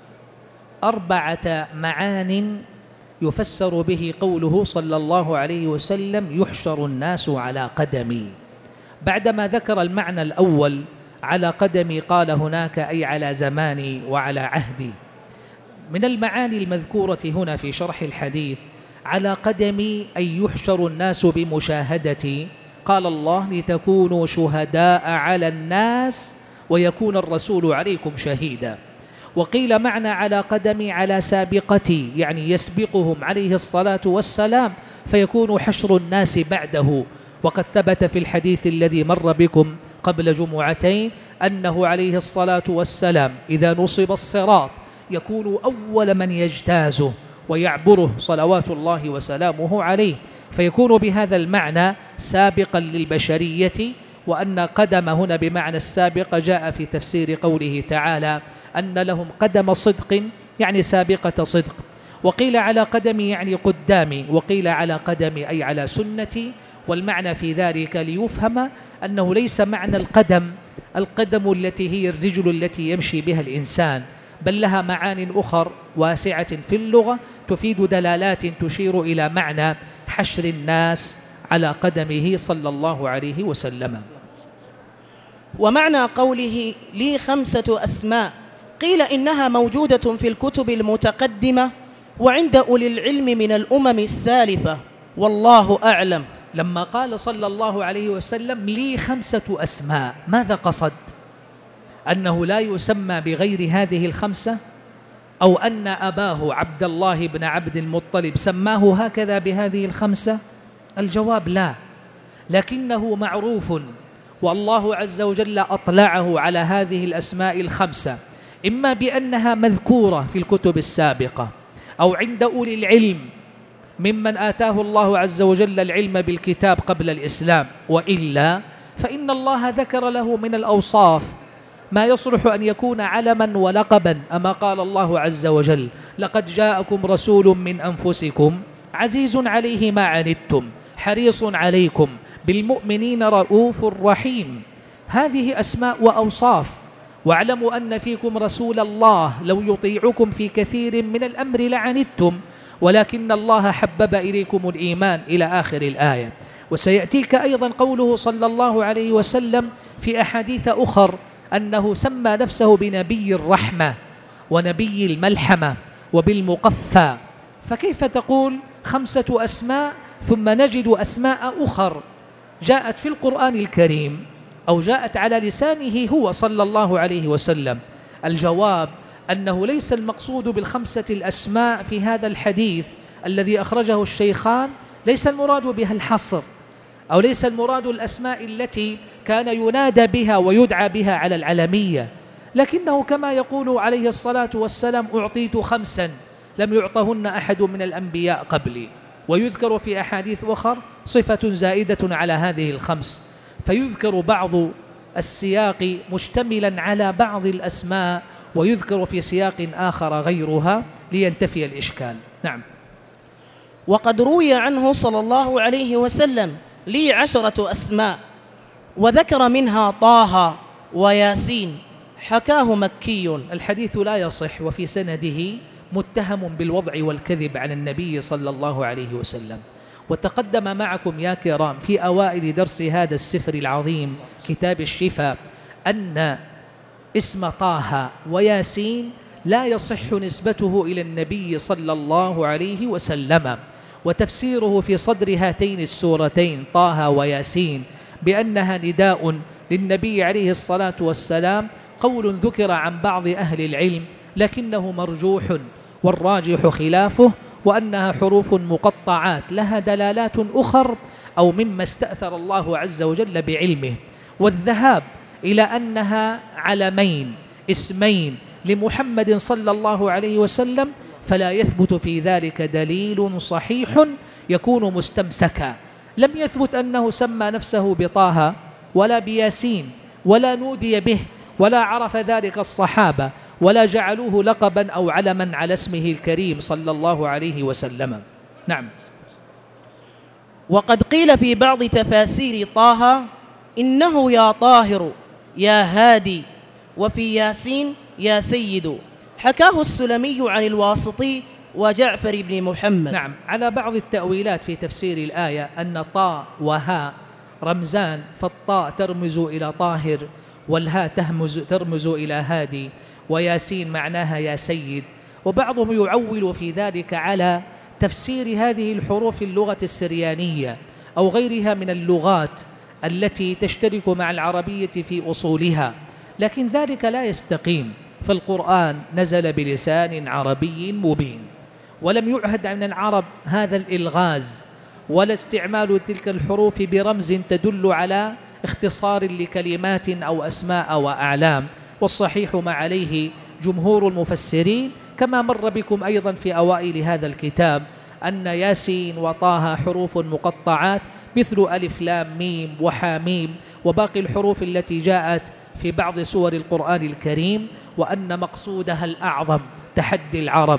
أربعة معان يفسر به قوله صلى الله عليه وسلم: يحشر الناس على قدمي. بعدما ذكر المعنى الأول على قدمي، قال هناك أي على زماني وعلى عهدي. من المعاني المذكورة هنا في شرح الحديث: على قدمي أي يحشر الناس بمشاهدتي. قال الله: لتكونوا شهداء على الناس ويكون الرسول عليكم شهيدا. وقيل معنى على قدمي على سابقتي، يعني يسبقهم عليه الصلاة والسلام، فيكون حشر الناس بعده. وقد ثبت في الحديث الذي مر بكم قبل جمعتين أنه عليه الصلاة والسلام إذا نصب الصراط يكون أول من يجتازه ويعبره صلوات الله وسلامه عليه، فيكون بهذا المعنى سابقا للبشرية. وأن قدم هنا بمعنى السابق جاء في تفسير قوله تعالى: أن لهم قدم صدق، يعني سابقة صدق. وقيل على قدمي يعني قدامي، وقيل على قدمي أي على سنتي. والمعنى في ذلك ليفهم أنه ليس معنى القدم القدم التي هي الرجل التي يمشي بها الإنسان، بل لها معان أخر واسعة في اللغة تفيد دلالات تشير إلى معنى حشر الناس على قدمه صلى الله عليه وسلم. ومعنى قوله: لي خمسة أسماء، قيل إنها موجودة في الكتب المتقدمة وعند أولي العلم من الأمم السالفة، والله أعلم. لما قال صلى الله عليه وسلم: لي خمسة أسماء، ماذا قصد؟ أنه لا يسمى بغير هذه الخمسة؟ أو أن أباه عبد الله بن عبد المطلب سماه هكذا بهذه الخمسة؟ الجواب لا، لكنه معروف، والله عز وجل أطلعه على هذه الأسماء الخمسة، إما بأنها مذكورة في الكتب السابقة أو عند أولي العلم ممن آتاه الله عز وجل العلم بالكتاب قبل الإسلام، وإلا فإن الله ذكر له من الأوصاف ما يصلح أن يكون علما ولقبا. أما قال الله عز وجل: لقد جاءكم رسول من أنفسكم عزيز عليه ما عنتم حريص عليكم بالمؤمنين رؤوف رحيم. هذه أسماء وأوصاف. واعلموا أن فيكم رسول الله لو يطيعكم في كثير من الأمر لعنتم ولكن الله حبب إليكم الإيمان إلى آخر الآية. وسيأتيك أيضا قوله صلى الله عليه وسلم في أحاديث أخر أنه سمى نفسه بنبي الرحمة ونبي الملحمة وبالمقفى. فكيف تقول خمسة أسماء ثم نجد أسماء أخر جاءت في القرآن الكريم أو جاءت على لسانه هو صلى الله عليه وسلم؟ الجواب أنه ليس المقصود بالخمسة الأسماء في هذا الحديث الذي أخرجه الشيخان، ليس المراد بها الحصر، أو ليس المراد الأسماء التي كان ينادى بها ويدعى بها على العلمية، لكنه كما يقول عليه الصلاة والسلام أعطيت خمسا لم يعطهن أحد من الأنبياء قبلي. ويذكر في أحاديث أخر صفة زائدة على هذه الخمس، فيذكر بعض السياق مشتملا على بعض الأسماء ويذكر في سياق آخر غيرها لينتفي الإشكال. نعم. وقد روي عنه صلى الله عليه وسلم لي عشرة أسماء وذكر منها طه وياسين، حكاه مكي. الحديث لا يصح وفي سنده متهم بالوضع والكذب على النبي صلى الله عليه وسلم. وتقدم معكم يا كرام في أوائل درس هذا السفر العظيم كتاب الشفاء أن اسم طه وياسين لا يصح نسبته إلى النبي صلى الله عليه وسلم، وتفسيره في صدر هاتين السورتين طه وياسين بأنها نداء للنبي عليه الصلاة والسلام قول ذكر عن بعض أهل العلم لكنه مرجوح، والراجح خلافه، وأنها حروف مقطعات لها دلالات أخر أو مما استأثر الله عز وجل بعلمه. والذهاب إلى أنها علمين اسمين لمحمد صلى الله عليه وسلم فلا يثبت في ذلك دليل صحيح يكون مستمسكا. لم يثبت أنه سمى نفسه بطه ولا بياسين ولا نودي به ولا عرف ذلك الصحابة ولا جعلوه لقبا أو علما على اسمه الكريم صلى الله عليه وسلم. نعم. وقد قيل في بعض تفاسير طه إنه يا طاهر يا هادي، وفي ياسين يا سيد، حكاه السلمي عن الواسطي وجعفر بن محمد. نعم. على بعض التأويلات في تفسير الآية أن طاء وهاء رمزان، فالطاء ترمز إلى طاهر والهاء ترمز إلى هادي، وياسين معناها يا سيد. وبعضهم يعول في ذلك على تفسير هذه الحروف اللغة السريانية أو غيرها من اللغات التي تشترك مع العربية في أصولها، لكن ذلك لا يستقيم، فالقرآن نزل بلسان عربي مبين، ولم يعهد عن العرب هذا الإلغاز ولا استعمال تلك الحروف برمز تدل على اختصار لكلمات أو أسماء وأعلام. والصحيح ما عليه جمهور المفسرين كما مر بكم أيضا في أوائل هذا الكتاب أن ياسين وطه حروف مقطعات مثل ألف لام ميم وحاميم وباقي الحروف التي جاءت في بعض سور القرآن الكريم، وأن مقصودها الأعظم تحدي العرب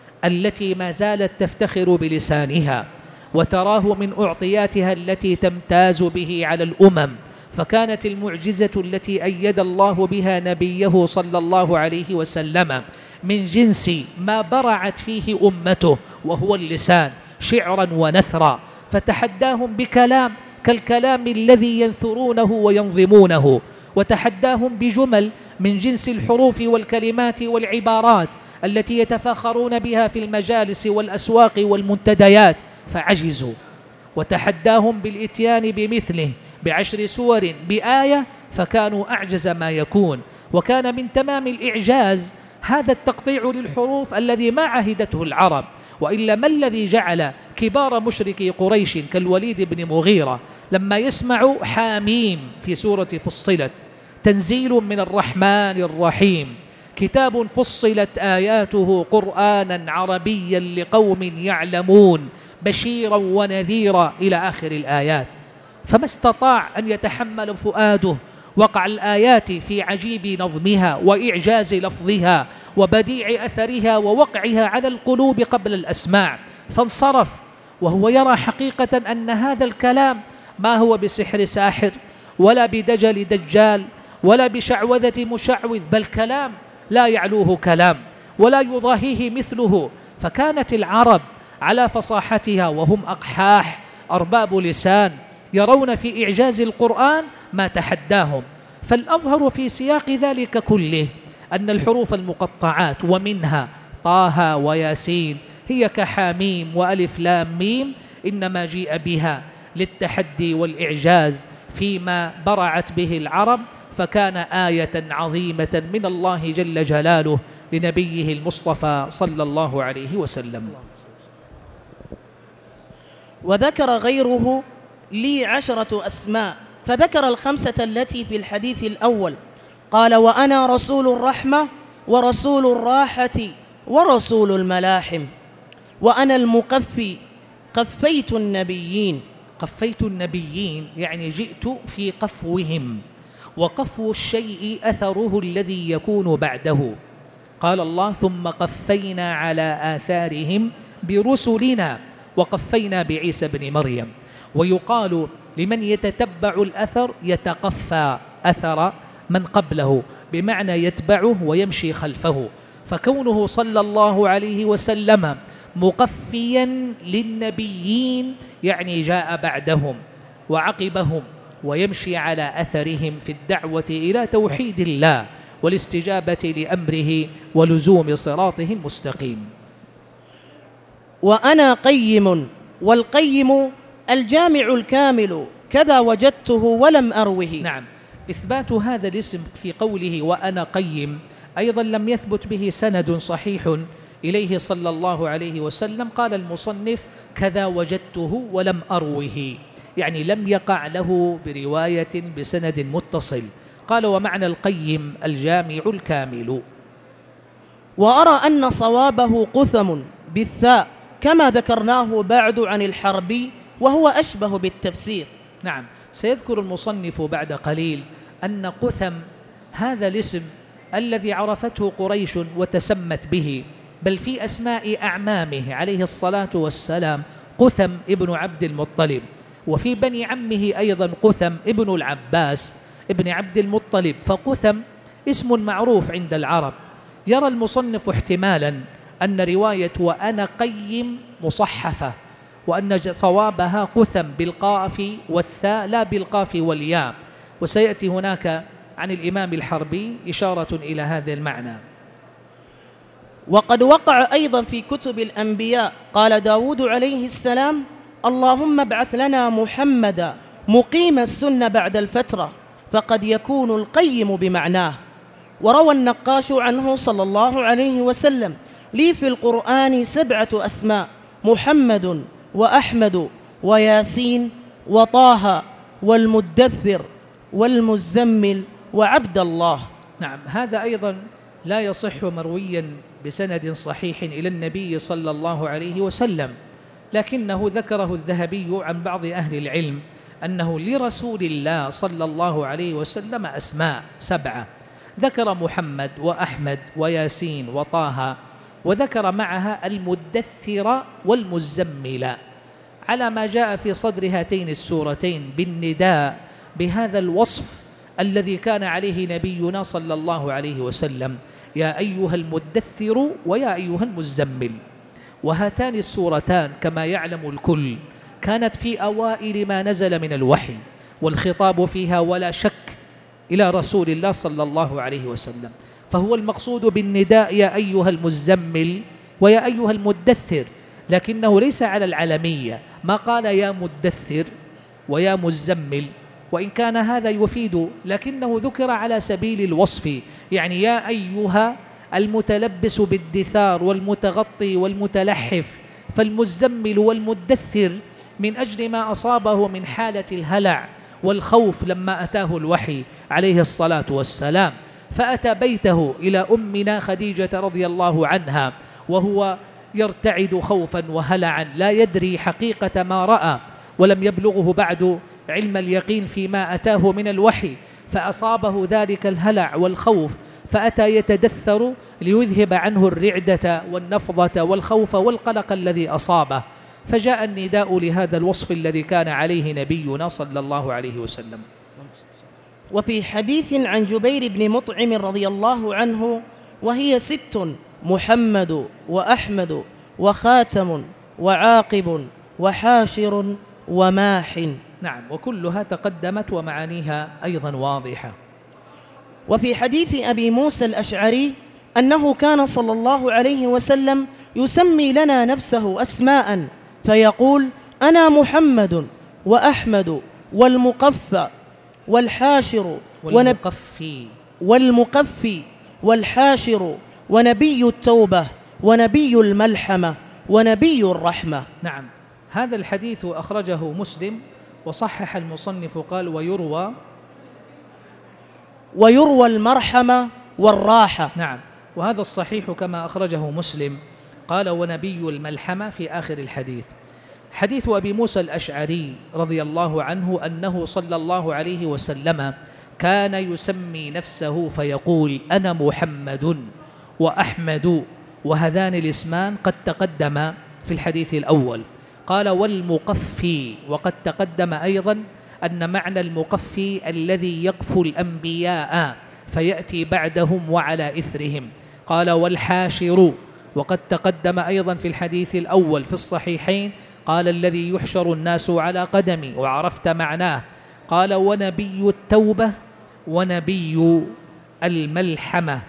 التي ما زالت تفتخر بلسانها وتراه من أعطياتها التي تمتاز به على الأمم، فكانت المعجزة التي أيد الله بها نبيه صلى الله عليه وسلم من جنس ما برعت فيه أمته وهو اللسان شعرا ونثرا، فتحداهم بكلام كالكلام الذي ينثرونه وينظمونه، وتحداهم بجمل من جنس الحروف والكلمات والعبارات التي يتفاخرون بها في المجالس والأسواق والمنتديات فعجزوا، وتحداهم بالإتيان بمثله بعشر سور بآية فكانوا أعجز ما يكون. وكان من تمام الإعجاز هذا التقطيع للحروف الذي ما عهدته العرب، وإلا ما الذي جعل كبار مشركي قريش كالوليد بن مغيرة لما يسمعوا حاميم في سورة فصلت تنزيل من الرحمن الرحيم كتاب فصلت آياته قرآنا عربيا لقوم يعلمون بشيرا ونذيرا إلى آخر الآيات، فما استطاع أن يتحمل فؤاده وقع الآيات في عجيب نظمها وإعجاز لفظها وبديع أثرها ووقعها على القلوب قبل الأسماع، فانصرف وهو يرى حقيقة أن هذا الكلام ما هو بسحر ساحر ولا بدجل دجال ولا بشعوذة مشعوذ، بل كلام لا يعلوه كلام ولا يضاهيه مثله. فكانت العرب على فصاحتها وهم أقحاح أرباب لسان يرون في إعجاز القرآن ما تحداهم. فالأظهر في سياق ذلك كله أن الحروف المقطعات ومنها طه وياسين هي كحاميم وألف لام ميم إنما جيء بها للتحدي والإعجاز فيما برعت به العرب، فكان آية عظيمة من الله جل جلاله لنبيه المصطفى صلى الله عليه وسلم. وذكر غيره لي عشرة أسماء، فذكر الخمسة التي في الحديث الأول، قال: وأنا رسول الرحمة ورسول الراحة ورسول الملاحم، وأنا المقفي قفيت النبيين. قفيت النبيين يعني جئت في قفوهم، وقفو الشيء أثره الذي يكون بعده. قال الله: ثم قفينا على آثارهم برسلنا وقفينا بعيسى بن مريم. ويقال لمن يتتبع الأثر يتقفى أثر من قبله، بمعنى يتبعه ويمشي خلفه. فكونه صلى الله عليه وسلم مقفيا للنبيين يعني جاء بعدهم وعقبهم ويمشي على أثرهم في الدعوة إلى توحيد الله والاستجابة لأمره ولزوم صراطه المستقيم. وأنا قيم، والقيم الجامع الكامل، كذا وجدته ولم أروه. نعم، إثبات هذا الاسم في قوله وأنا قيم أيضا لم يثبت به سند صحيح إليه صلى الله عليه وسلم. قال المصنف: كذا وجدته ولم أروه، يعني لم يقع له برواية بسند متصل. قال: ومعنى القيم الجامع الكامل. وأرى أن صوابه قثم بالثاء كما ذكرناه بعد عن الحربي، وهو أشبه بالتفسير. نعم، سيذكر المصنف بعد قليل أن قثم هذا الاسم الذي عرفته قريش وتسمت به، بل في أسماء أعمامه عليه الصلاة والسلام قثم ابن عبد المطلب، وفي بني عمه أيضا قثم ابن العباس ابن عبد المطلب، فقثم اسم معروف عند العرب. يرى المصنف احتمالا أن رواية وأنا قيم مصحفة، وأن صوابها قثم بالقاف والثاء لا بالقاف والياء، وسيأتي هناك عن الإمام الحربي إشارة إلى هذا المعنى. وقد وقع أيضا في كتب الأنبياء، قال داود عليه السلام: اللهم ابعث لنا محمدا مقيم السنة بعد الفترة، فقد يكون القيم بمعناه. وروى النقاش عنه صلى الله عليه وسلم: لي في القرآن سبعة أسماء: محمد وأحمد وياسين وطه والمدثر والمزمل وعبد الله. نعم، هذا أيضا لا يصح مرويا بسند صحيح إلى النبي صلى الله عليه وسلم، لكنه ذكره الذهبي عن بعض أهل العلم أنه لرسول الله صلى الله عليه وسلم أسماء سبعة، ذكر محمد وأحمد وياسين وطه، وذكر معها المدثر والمزمل، على ما جاء في صدر هاتين السورتين بالنداء بهذا الوصف الذي كان عليه نبينا صلى الله عليه وسلم: يا أيها المدثر ويا أيها المزمل. وهاتان السورتان كما يعلم الكل كانت في أوائل ما نزل من الوحي، والخطاب فيها ولا شك إلى رسول الله صلى الله عليه وسلم، فهو المقصود بالنداء يا أيها المزمل ويا أيها المدثر، لكنه ليس على العلمية، ما قال يا مدثر ويا مزمل، وإن كان هذا يفيد، لكنه ذكر على سبيل الوصف، يعني يا أيها المتلبس بالدثار والمتغطي والمتلحف، فالمزمل والمدثر من أجل ما أصابه من حالة الهلع والخوف لما أتاه الوحي عليه الصلاة والسلام، فأتى بيته إلى أمنا خديجة رضي الله عنها وهو يرتعد خوفا وهلعا، لا يدري حقيقة ما رأى، ولم يبلغه بعد علم اليقين فيما أتاه من الوحي، فأصابه ذلك الهلع والخوف، فأتى يتدثر ليذهب عنه الرعدة والنفضة والخوف والقلق الذي أصابه، فجاء النداء لهذا الوصف الذي كان عليه نبينا صلى الله عليه وسلم. وفي حديث عن جبير بن مطعم رضي الله عنه: وهي ست: محمد وأحمد وخاتم وعاقب وحاشر وماح. نعم، وكلها تقدمت ومعانيها أيضا واضحة. وفي حديث أبي موسى الأشعري أنه كان صلى الله عليه وسلم يسمي لنا نفسه أسماء فيقول: أنا محمد وأحمد والمقفى والحاشر والمقفي والمقفي والحاشر ونبي التوبة ونبي الملحمة ونبي الرحمة. نعم، هذا الحديث أخرجه مسلم، وصحح المصنف قال: ويروى ويروى المرحمة والراحة. نعم، وهذا الصحيح كما أخرجه مسلم. قال: ونبي الملحمة في آخر الحديث. حديث أبي موسى الأشعري رضي الله عنه أنه صلى الله عليه وسلم كان يسمي نفسه فيقول: أنا محمد وأحمد، وهذان الاسمان قد تقدم في الحديث الأول. قال: والمقفي، وقد تقدم أيضا أن معنى المقفي الذي يقفو الأنبياء فيأتي بعدهم وعلى إثرهم. قال: والحاشر، وقد تقدم أيضا في الحديث الأول في الصحيحين. قال: الذي يحشر الناس على قدمي، وعرفت معناه. قال: ونبي التوبة ونبي الملحمة.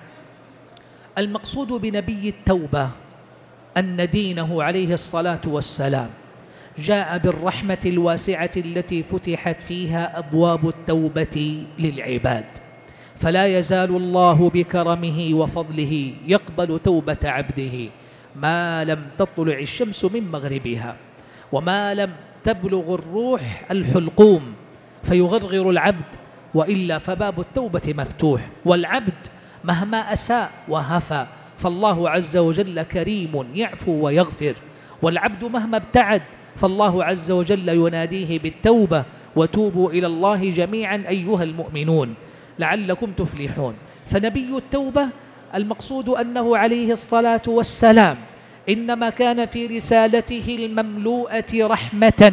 المقصود بنبي التوبة أن دينه عليه الصلاة والسلام جاء بالرحمة الواسعة التي فتحت فيها أبواب التوبة للعباد، فلا يزال الله بكرمه وفضله يقبل توبة عبده ما لم تطلع الشمس من مغربها، وما لم تبلغ الروح الحلقوم فيغرغر العبد، وإلا فباب التوبة مفتوح. والعبد مهما أساء وهفى فالله عز وجل كريم يعفو ويغفر، والعبد مهما ابتعد فالله عز وجل يناديه بالتوبة: وتوبوا إلى الله جميعا أيها المؤمنون لعلكم تفلحون. فنبي التوبة المقصود أنه عليه الصلاة والسلام إنما كان في رسالته المملوءة رحمة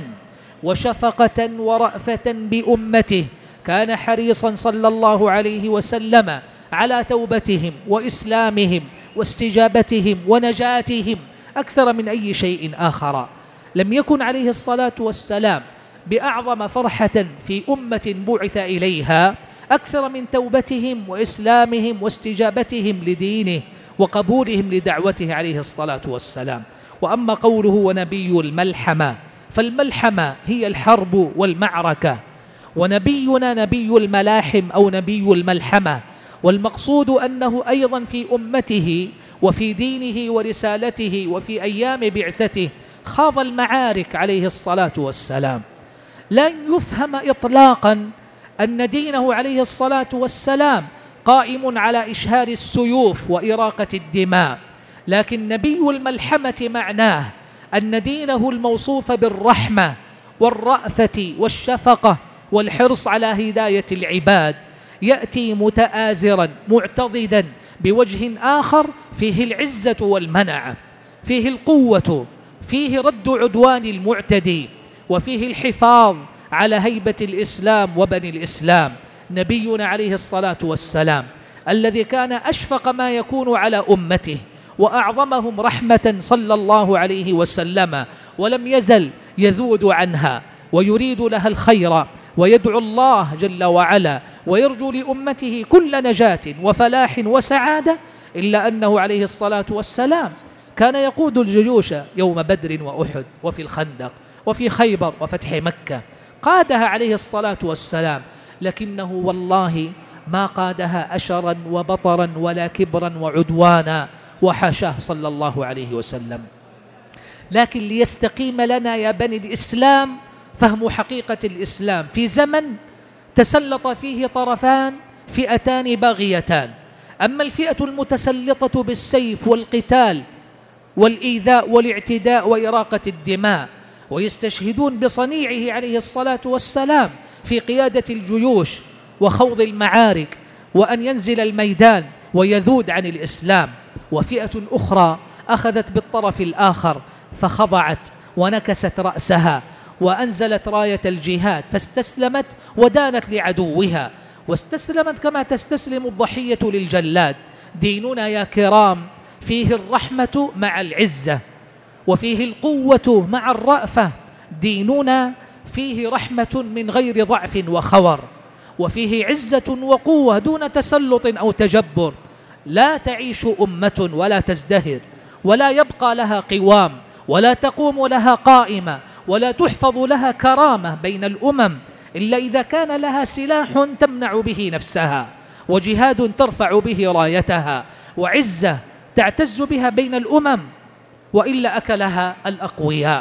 وشفقة ورأفة بأمته، كان حريصا صلى الله عليه وسلم على توبتهم وإسلامهم واستجابتهم ونجاتهم أكثر من أي شيء آخر. لم يكن عليه الصلاة والسلام بأعظم فرحة في أمة بعث إليها أكثر من توبتهم وإسلامهم واستجابتهم لدينه وقبولهم لدعوته عليه الصلاة والسلام. وأما قوله ونبي الملحمة، فالملحمة هي الحرب والمعركة، ونبينا نبي الملاحم أو نبي الملحمة. والمقصود أنه أيضا في أمته وفي دينه ورسالته وفي أيام بعثته خاض المعارك عليه الصلاة والسلام. لن يفهم إطلاقا أن دينه عليه الصلاة والسلام قائم على إشهار السيوف وإراقة الدماء، لكن نبي الملحمة معناه أن دينه الموصوف بالرحمة والرأفة والشفقة والحرص على هداية العباد يأتي متآزرا معتضدا بوجه آخر فيه العزة والمنعة، فيه القوة، فيه رد عدوان المعتدي، وفيه الحفاظ على هيبة الإسلام وبني الإسلام. نبينا عليه الصلاة والسلام الذي كان أشفق ما يكون على أمته وأعظمهم رحمة صلى الله عليه وسلم، ولم يزل يذود عنها ويريد لها الخير ويدعو الله جل وعلا ويرجو لأمته كل نجاة وفلاح وسعادة، إلا أنه عليه الصلاة والسلام كان يقود الجيوش يوم بدر وأحد وفي الخندق وفي خيبر وفتح مكة، قادها عليه الصلاة والسلام، لكنه والله ما قادها أشرا وبطرا ولا كبرا وعدوانا، وحاشاه صلى الله عليه وسلم. لكن ليستقيم لنا يا بني الإسلام فهم حقيقة الإسلام في زمن تسلط فيه طرفان فئتان باغيتان. أما الفئة المتسلطة بالسيف والقتال والإيذاء والاعتداء وإراقة الدماء، ويستشهدون بصنيعه عليه الصلاة والسلام في قيادة الجيوش وخوض المعارك وأن ينزل الميدان ويذود عن الإسلام، وفئة أخرى أخذت بالطرف الآخر فخضعت ونكست رأسها وأنزلت راية الجهاد فاستسلمت ودانت لعدوها، واستسلمت كما تستسلم الضحية للجلاد. ديننا يا كرام فيه الرحمة مع العزة، وفيه القوة مع الرأفة. ديننا فيه رحمة من غير ضعف وخور، وفيه عزة وقوة دون تسلط أو تجبر. لا تعيش أمة ولا تزدهر، ولا يبقى لها قوام، ولا تقوم لها قائمة، ولا تحفظ لها كرامة بين الأمم إلا إذا كان لها سلاح تمنع به نفسها، وجهاد ترفع به رايتها، وعزة تعتز بها بين الأمم، وإلا أكلها الأقوياء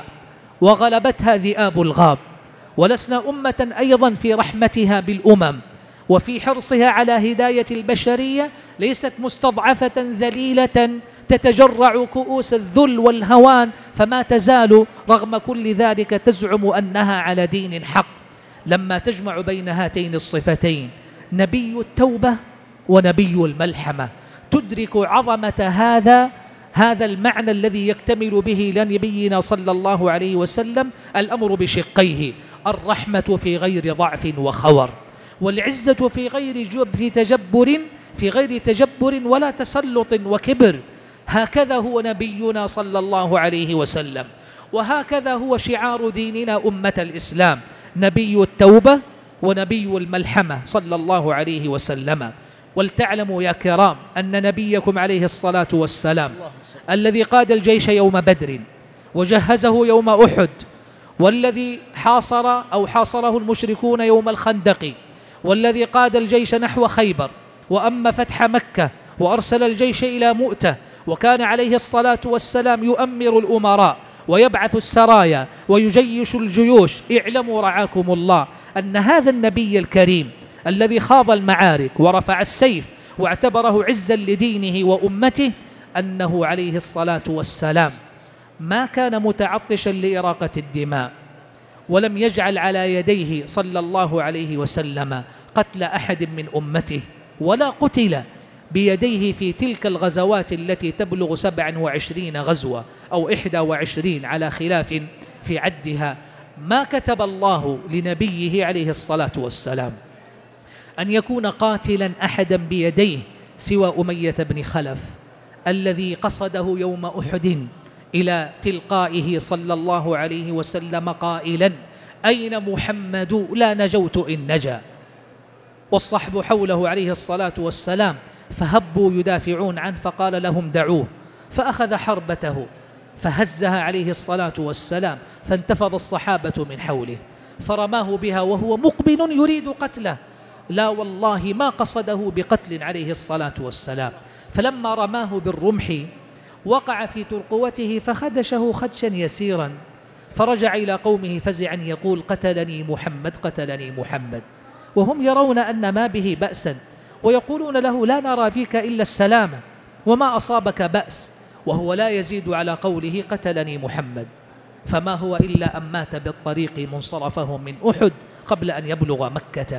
وغلبتها ذئاب الغاب. ولسنا أمة أيضا في رحمتها بالأمم وفي حرصها على هداية البشرية ليست مستضعفة ذليلة تتجرع كؤوس الذل والهوان، فما تزال رغم كل ذلك تزعم أنها على دين حق. لما تجمع بين هاتين الصفتين، نبي التوبة ونبي الملحمة، تدرك عظمة هذا هذا المعنى الذي يكتمل به لنبينا صلى الله عليه وسلم الأمر بشقيه: الرحمة في غير ضعف وخور، والعزة في غير جب في تجبر في غير تجبر ولا تسلط وكبر. هكذا هو نبينا صلى الله عليه وسلم، وهكذا هو شعار ديننا أمة الإسلام: نبي التوبة ونبي الملحمة صلى الله عليه وسلم. ولتعلموا يا كرام أن نبيكم عليه الصلاة والسلام الذي قاد الجيش يوم بدر وجهزه يوم أحد، والذي حاصر أو حاصره المشركون يوم الخندق، والذي قاد الجيش نحو خيبر وأما فتح مكة وأرسل الجيش إلى مؤتة، وكان عليه الصلاة والسلام يؤمر الأمراء ويبعث السرايا ويجيش الجيوش. اعلموا رعاكم الله أن هذا النبي الكريم الذي خاض المعارك ورفع السيف واعتبره عزا لدينه وأمته، أنه عليه الصلاة والسلام ما كان متعطشا لإراقة الدماء، ولم يجعل على يديه صلى الله عليه وسلم قتل أحد من أمته، ولا قتل بيديه في تلك الغزوات التي تبلغ سبعا وعشرين غزوة أو إحدى وعشرين على خلاف في عدها. ما كتب الله لنبيه عليه الصلاة والسلام أن يكون قاتلا أحدا بيديه سوى أمية بن خلف، الذي قصده يوم أحد إلى تلقائه صلى الله عليه وسلم قائلا: أين محمد لا نجوت إن نجا. والصحب حوله عليه الصلاة والسلام فهبوا يدافعون عنه، فقال لهم: دعوه. فأخذ حربته فهزها عليه الصلاة والسلام، فانتفض الصحابة من حوله فرماه بها وهو مقبل يريد قتله. لا والله ما قصده بقتل عليه الصلاة والسلام. فلما رماه بالرمح وقع في ترقوته فخدشه خدشا يسيرا، فرجع إلى قومه فزعا يقول: قتلني محمد قتلني محمد، وهم يرون أن ما به بأسا، ويقولون له: لا نرى فيك إلا السلامة وما أصابك بأس، وهو لا يزيد على قوله قتلني محمد. فما هو إلا أن مات بالطريق منصرفهم من أحد قبل أن يبلغ مكة.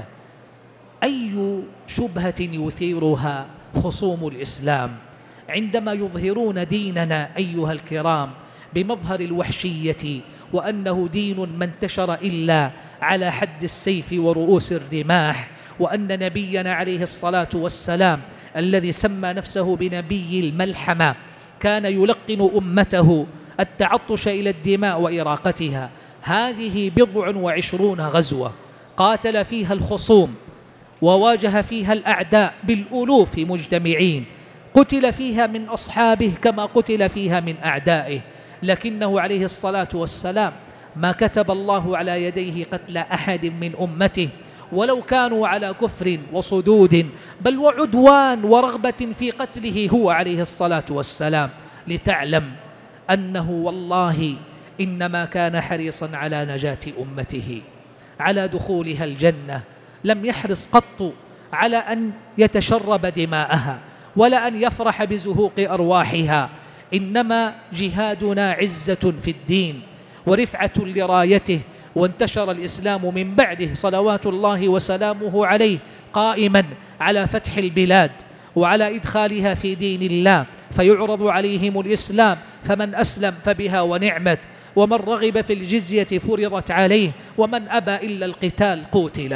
أي شبهة يثيرها خصوم الإسلام عندما يظهرون ديننا أيها الكرام بمظهر الوحشية، وأنه دين ما انتشر إلا على حد السيف ورؤوس الرماح، وأن نبينا عليه الصلاة والسلام الذي سمى نفسه بنبي الملحمة كان يلقن أمته التعطش إلى الدماء وإراقتها. هذه بضع وعشرون غزوة قاتل فيها الخصوم وواجه فيها الأعداء بالألوف مجتمعين، قتل فيها من أصحابه كما قتل فيها من أعدائه، لكنه عليه الصلاة والسلام ما كتب الله على يديه قتل أحد من أمته، ولو كانوا على كفر وصدود بل وعدوان ورغبة في قتله هو عليه الصلاة والسلام، لتعلم أنه والله إنما كان حريصا على نجاة أمته، على دخولها الجنة. لم يحرص قط على أن يتشرب دماءها ولا أن يفرح بزهوق أرواحها، إنما جهادنا عزة في الدين ورفعة لرايته. وانتشر الإسلام من بعده صلوات الله وسلامه عليه قائما على فتح البلاد وعلى إدخالها في دين الله، فيعرض عليهم الإسلام فمن أسلم فبها ونعمت، ومن رغب في الجزية فرضت عليه، ومن أبى إلا القتال قتل.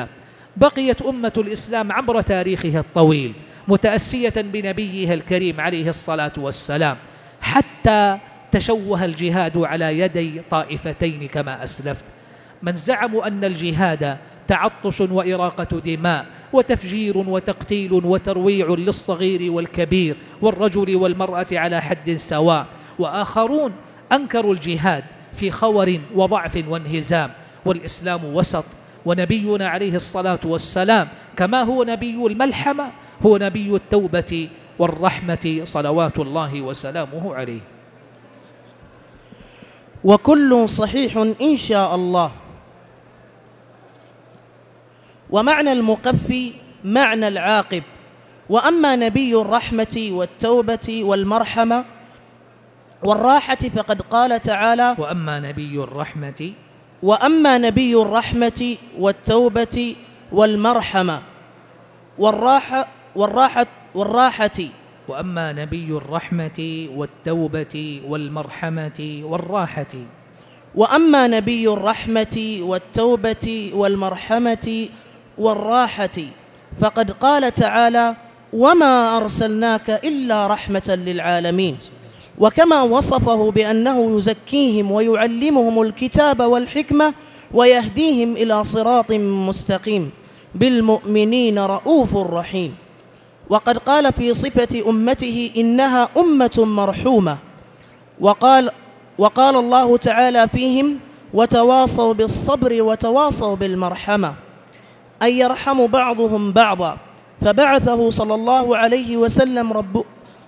بقيت أمة الإسلام عبر تاريخها الطويل متأسية بنبيها الكريم عليه الصلاة والسلام، حتى تشوه الجهاد على يدي طائفتين كما أسلفت، من زعموا أن الجهاد تعطش وإراقة دماء وتفجير وتقتيل وترويع للصغير والكبير والرجل والمرأة على حد سواء، وآخرون أنكروا الجهاد في خور وضعف وانهزام، والإسلام وسط، ونبينا عليه الصلاة والسلام كما هو نبي الملحمة هو نبي التوبة والرحمة صلوات الله وسلامه عليه. وكل صحيح إن شاء الله. ومعنى المقفي معنى العاقب. وأما نبي الرحمة والتوبة والمرحمة والراحة فقد قال تعالى: وأما نبي الرحمة وأما نبي الرحمة والتوبة والمرحمة والراحة والراحة والراحة وأما نبي الرحمة والتوبة والمرحمة والراحة وأما نبي الرحمة والتوبة والمرحمة والراحة فقد قال تعالى: وما أرسلناك إلا رحمة للعالمين. وكما وصفه بأنه يزكيهم ويعلمهم الكتاب والحكمة ويهديهم إلى صراط مستقيم بالمؤمنين رؤوف رحيم. وقد قال في صفة أمته: إنها أمة مرحومة. وقال, وقال الله تعالى فيهم: وتواصوا بالصبر وتواصوا بالمرحمة، أي يرحم بعضهم بعضا. فبعثه صلى الله عليه وسلم رب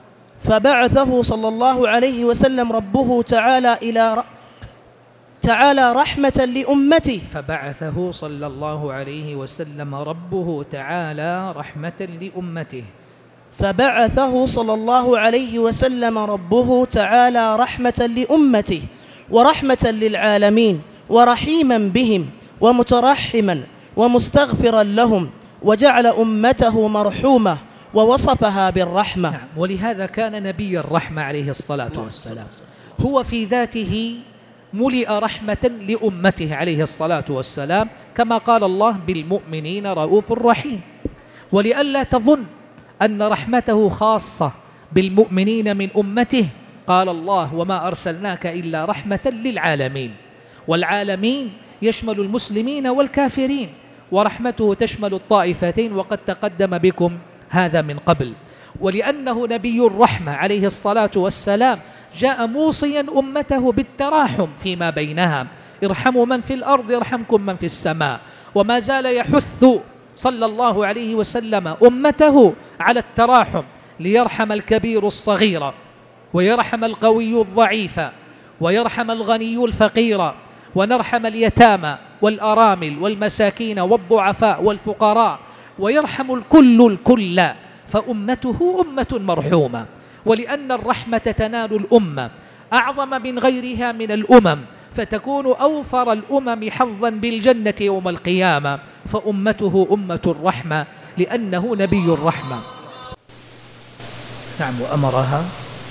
فبعثه صلى الله عليه وسلم ربه تعالى إلى ر... تعالى رحمة لأمته فبعثه صلى الله عليه وسلم ربه تعالى رحمة لأمته فبعثه صلى الله عليه وسلم ربه تعالى رحمة لأمته ورحمة للعالمين ورحيما بهم ومترحما ومستغفرا لهم، وجعل أمته مرحومة ووصفها بالرحمة. نعم. ولهذا كان نبي الرحمة عليه الصلاة والسلام هو في ذاته ملئ رحمة لأمته عليه الصلاة والسلام، كما قال الله: بالمؤمنين رؤوف رحيم. ولئلا تظن أن رحمته خاصة بالمؤمنين من أمته، قال الله: وما أرسلناك إلا رحمة للعالمين. والعالمين يشمل المسلمين والكافرين، ورحمته تشمل الطائفتين، وقد تقدم بكم هذا من قبل. ولأنه نبي الرحمة عليه الصلاة والسلام جاء موصيا أمته بالتراحم فيما بينها: ارحموا من في الأرض يرحمكم من في السماء. وما زال يحث صلى الله عليه وسلم أمته على التراحم، ليرحم الكبير الصغير، ويرحم القوي الضعيف، ويرحم الغني الفقير، ونرحم اليتامى والأرامل والمساكين والضعفاء والفقراء، ويرحم الكل الكل، فأمته أمة مرحومة. ولأن الرحمة تنال الأمة أعظم من غيرها من الأمم، فتكون أوفر الأمم حظا بالجنة يوم القيامة، فأمته أمة الرحمة لأنه نبي الرحمة. نعم. وأمرها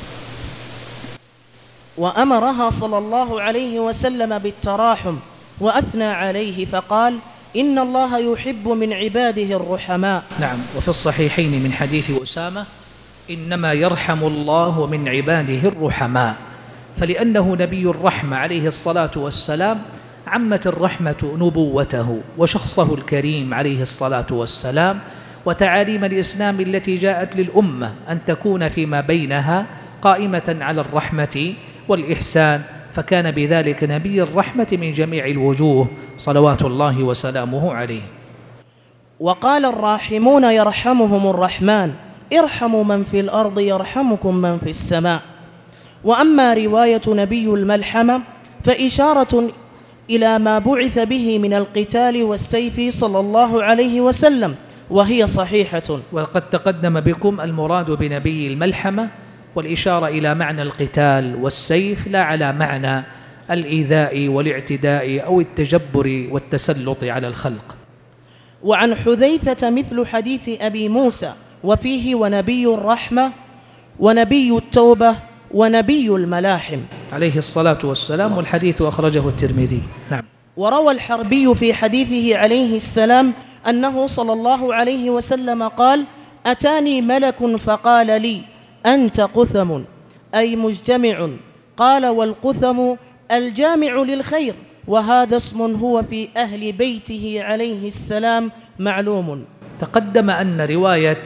وأمرها صلى الله عليه وسلم بالتراحم، وأثنى عليه فقال: إن الله يحب من عباده الرحماء. نعم. وفي الصحيحين من حديث أسامة: إنما يرحم الله من عباده الرحماء. فلأنه نبي الرحمة عليه الصلاة والسلام عمت الرحمة نبوته وشخصه الكريم عليه الصلاة والسلام، وتعاليم الإسلام التي جاءت للأمة أن تكون فيما بينها قائمة على الرحمة والإحسان، فكان بذلك نبي الرحمة من جميع الوجوه صلوات الله وسلامه عليه. وقال: الراحمون يرحمهم الرحمن، ارحموا من في الأرض يرحمكم من في السماء. وأما رواية نبي الملحمة فإشارة إلى ما بعث به من القتال والسيف صلى الله عليه وسلم، وهي صحيحة. وقد تقدم بكم المراد بنبي الملحمة والإشارة إلى معنى القتال والسيف، لا على معنى الإيذاء والاعتداء أو التجبر والتسلط على الخلق. وعن حذيفة مثل حديث أبي موسى، وفيه: ونبي الرحمة ونبي التوبة ونبي الملاحم عليه الصلاة والسلام. والحديث أخرجه الترمذي. نعم. وروى الحربي في حديثه عليه السلام: أنه صلى الله عليه وسلم قال: أتاني ملك فقال لي: أنت قثم، أي مجتمع. قال: والقثم الجامع للخير، وهذا اسم هو في أهل بيته عليه السلام معلوم. تقدم أن رواية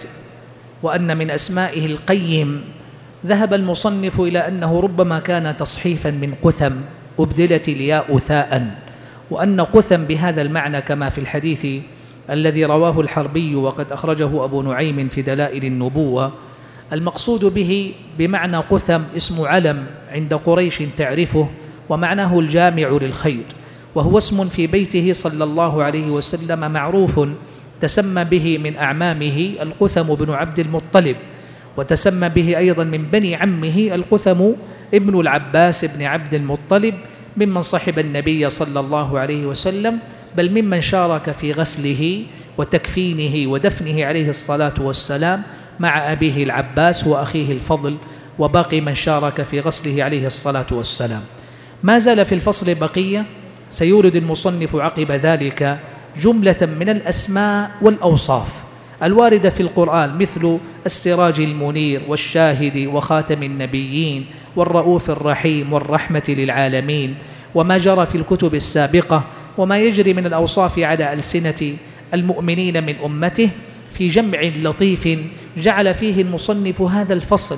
وأن من أسمائه القيم ذهب المصنف إلى أنه ربما كان تصحيفا من قثم أبدلت الياء ثاء، وأن قثم بهذا المعنى كما في الحديث الذي رواه الحربي وقد أخرجه أبو نعيم في دلائل النبوة. المقصود به بمعنى قثم اسم علم عند قريش تعرفه، ومعناه الجامع للخير، وهو اسم في بيته صلى الله عليه وسلم معروف تسمى به من أعمامه القثم بن عبد المطلب، وتسمى به أيضا من بني عمه القثم ابن العباس بن عبد المطلب، ممن صحب النبي صلى الله عليه وسلم، بل ممن شارك في غسله وتكفينه ودفنه عليه الصلاة والسلام مع أبيه العباس وأخيه الفضل، وباقي من شارك في غسله عليه الصلاة والسلام. ما زال في الفصل بقية، سيورد المصنف عقب ذلك جملة من الأسماء والأوصاف الواردة في القرآن، مثل السراج المنير والشاهد وخاتم النبيين والرؤوف الرحيم والرحمة للعالمين، وما جرى في الكتب السابقة، وما يجري من الأوصاف على ألسنة المؤمنين من أمته، في جمع لطيف جعل فيه المصنف هذا الفصل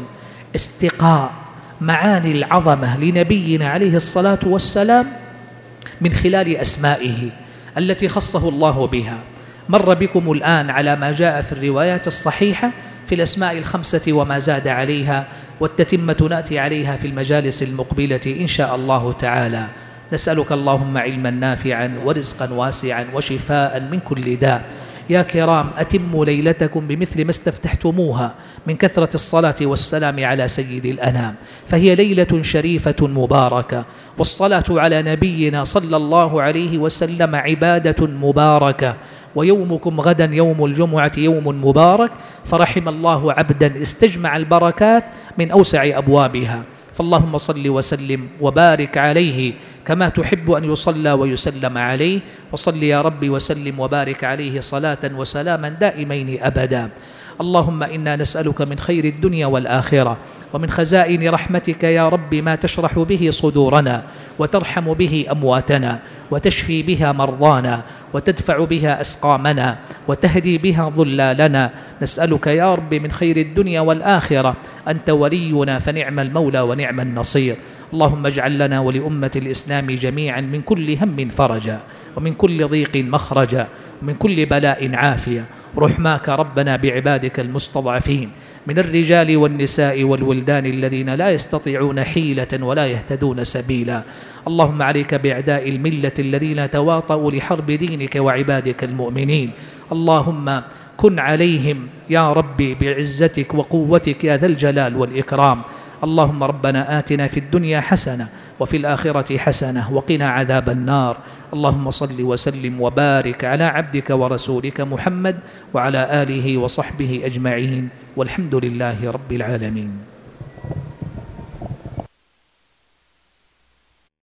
استقاء معاني العظمة لنبينا عليه الصلاة والسلام من خلال أسمائه التي خصه الله بها. مر بكم الآن على ما جاء في الروايات الصحيحة في الأسماء الخمسة وما زاد عليها، والتتمة نأتي عليها في المجالس المقبلة إن شاء الله تعالى. نسألك اللهم علما نافعا ورزقا واسعا وشفاء من كل داء. يا كرام، أتموا ليلتكم بمثل ما استفتحتموها من كثرة الصلاة والسلام على سيد الأنام، فهي ليلة شريفة مباركة، والصلاة على نبينا صلى الله عليه وسلم عبادة مباركة، ويومكم غدا يوم الجمعة يوم مبارك، فرحم الله عبدا استجمع البركات من أوسع أبوابها. فاللهم صل وسلم وبارك عليه كما تحب أن يصلى ويسلم عليه، وصل يا رب وسلم وبارك عليه صلاة وسلاما دائمين أبدا. اللهم إنا نسألك من خير الدنيا والآخرة، ومن خزائن رحمتك يا رب ما تشرح به صدورنا، وترحم به أمواتنا، وتشفي بها مرضانا، وتدفع بها أسقامنا، وتهدي بها ضلالنا. نسألك يا رب من خير الدنيا والآخرة، أنت ولينا فنعم المولى ونعم النصير. اللهم اجعل لنا ولأمة الإسلام جميعا من كل هم فرجا، ومن كل ضيق مخرجا، ومن كل بلاء عافية. رحماك ربنا بعبادك المستضعفين من الرجال والنساء والولدان الذين لا يستطيعون حيلة ولا يهتدون سبيلا. اللهم عليك بأعداء الملة الذين تواطؤوا لحرب دينك وعبادك المؤمنين. اللهم كن عليهم يا ربي بعزتك وقوتك يا ذا الجلال والإكرام. اللهم ربنا آتنا في الدنيا حسنة وفي الآخرة حسنة وقنا عذاب النار. اللهم صل وسلم وبارك على عبدك ورسولك محمد وعلى آله وصحبه أجمعين، والحمد لله رب العالمين.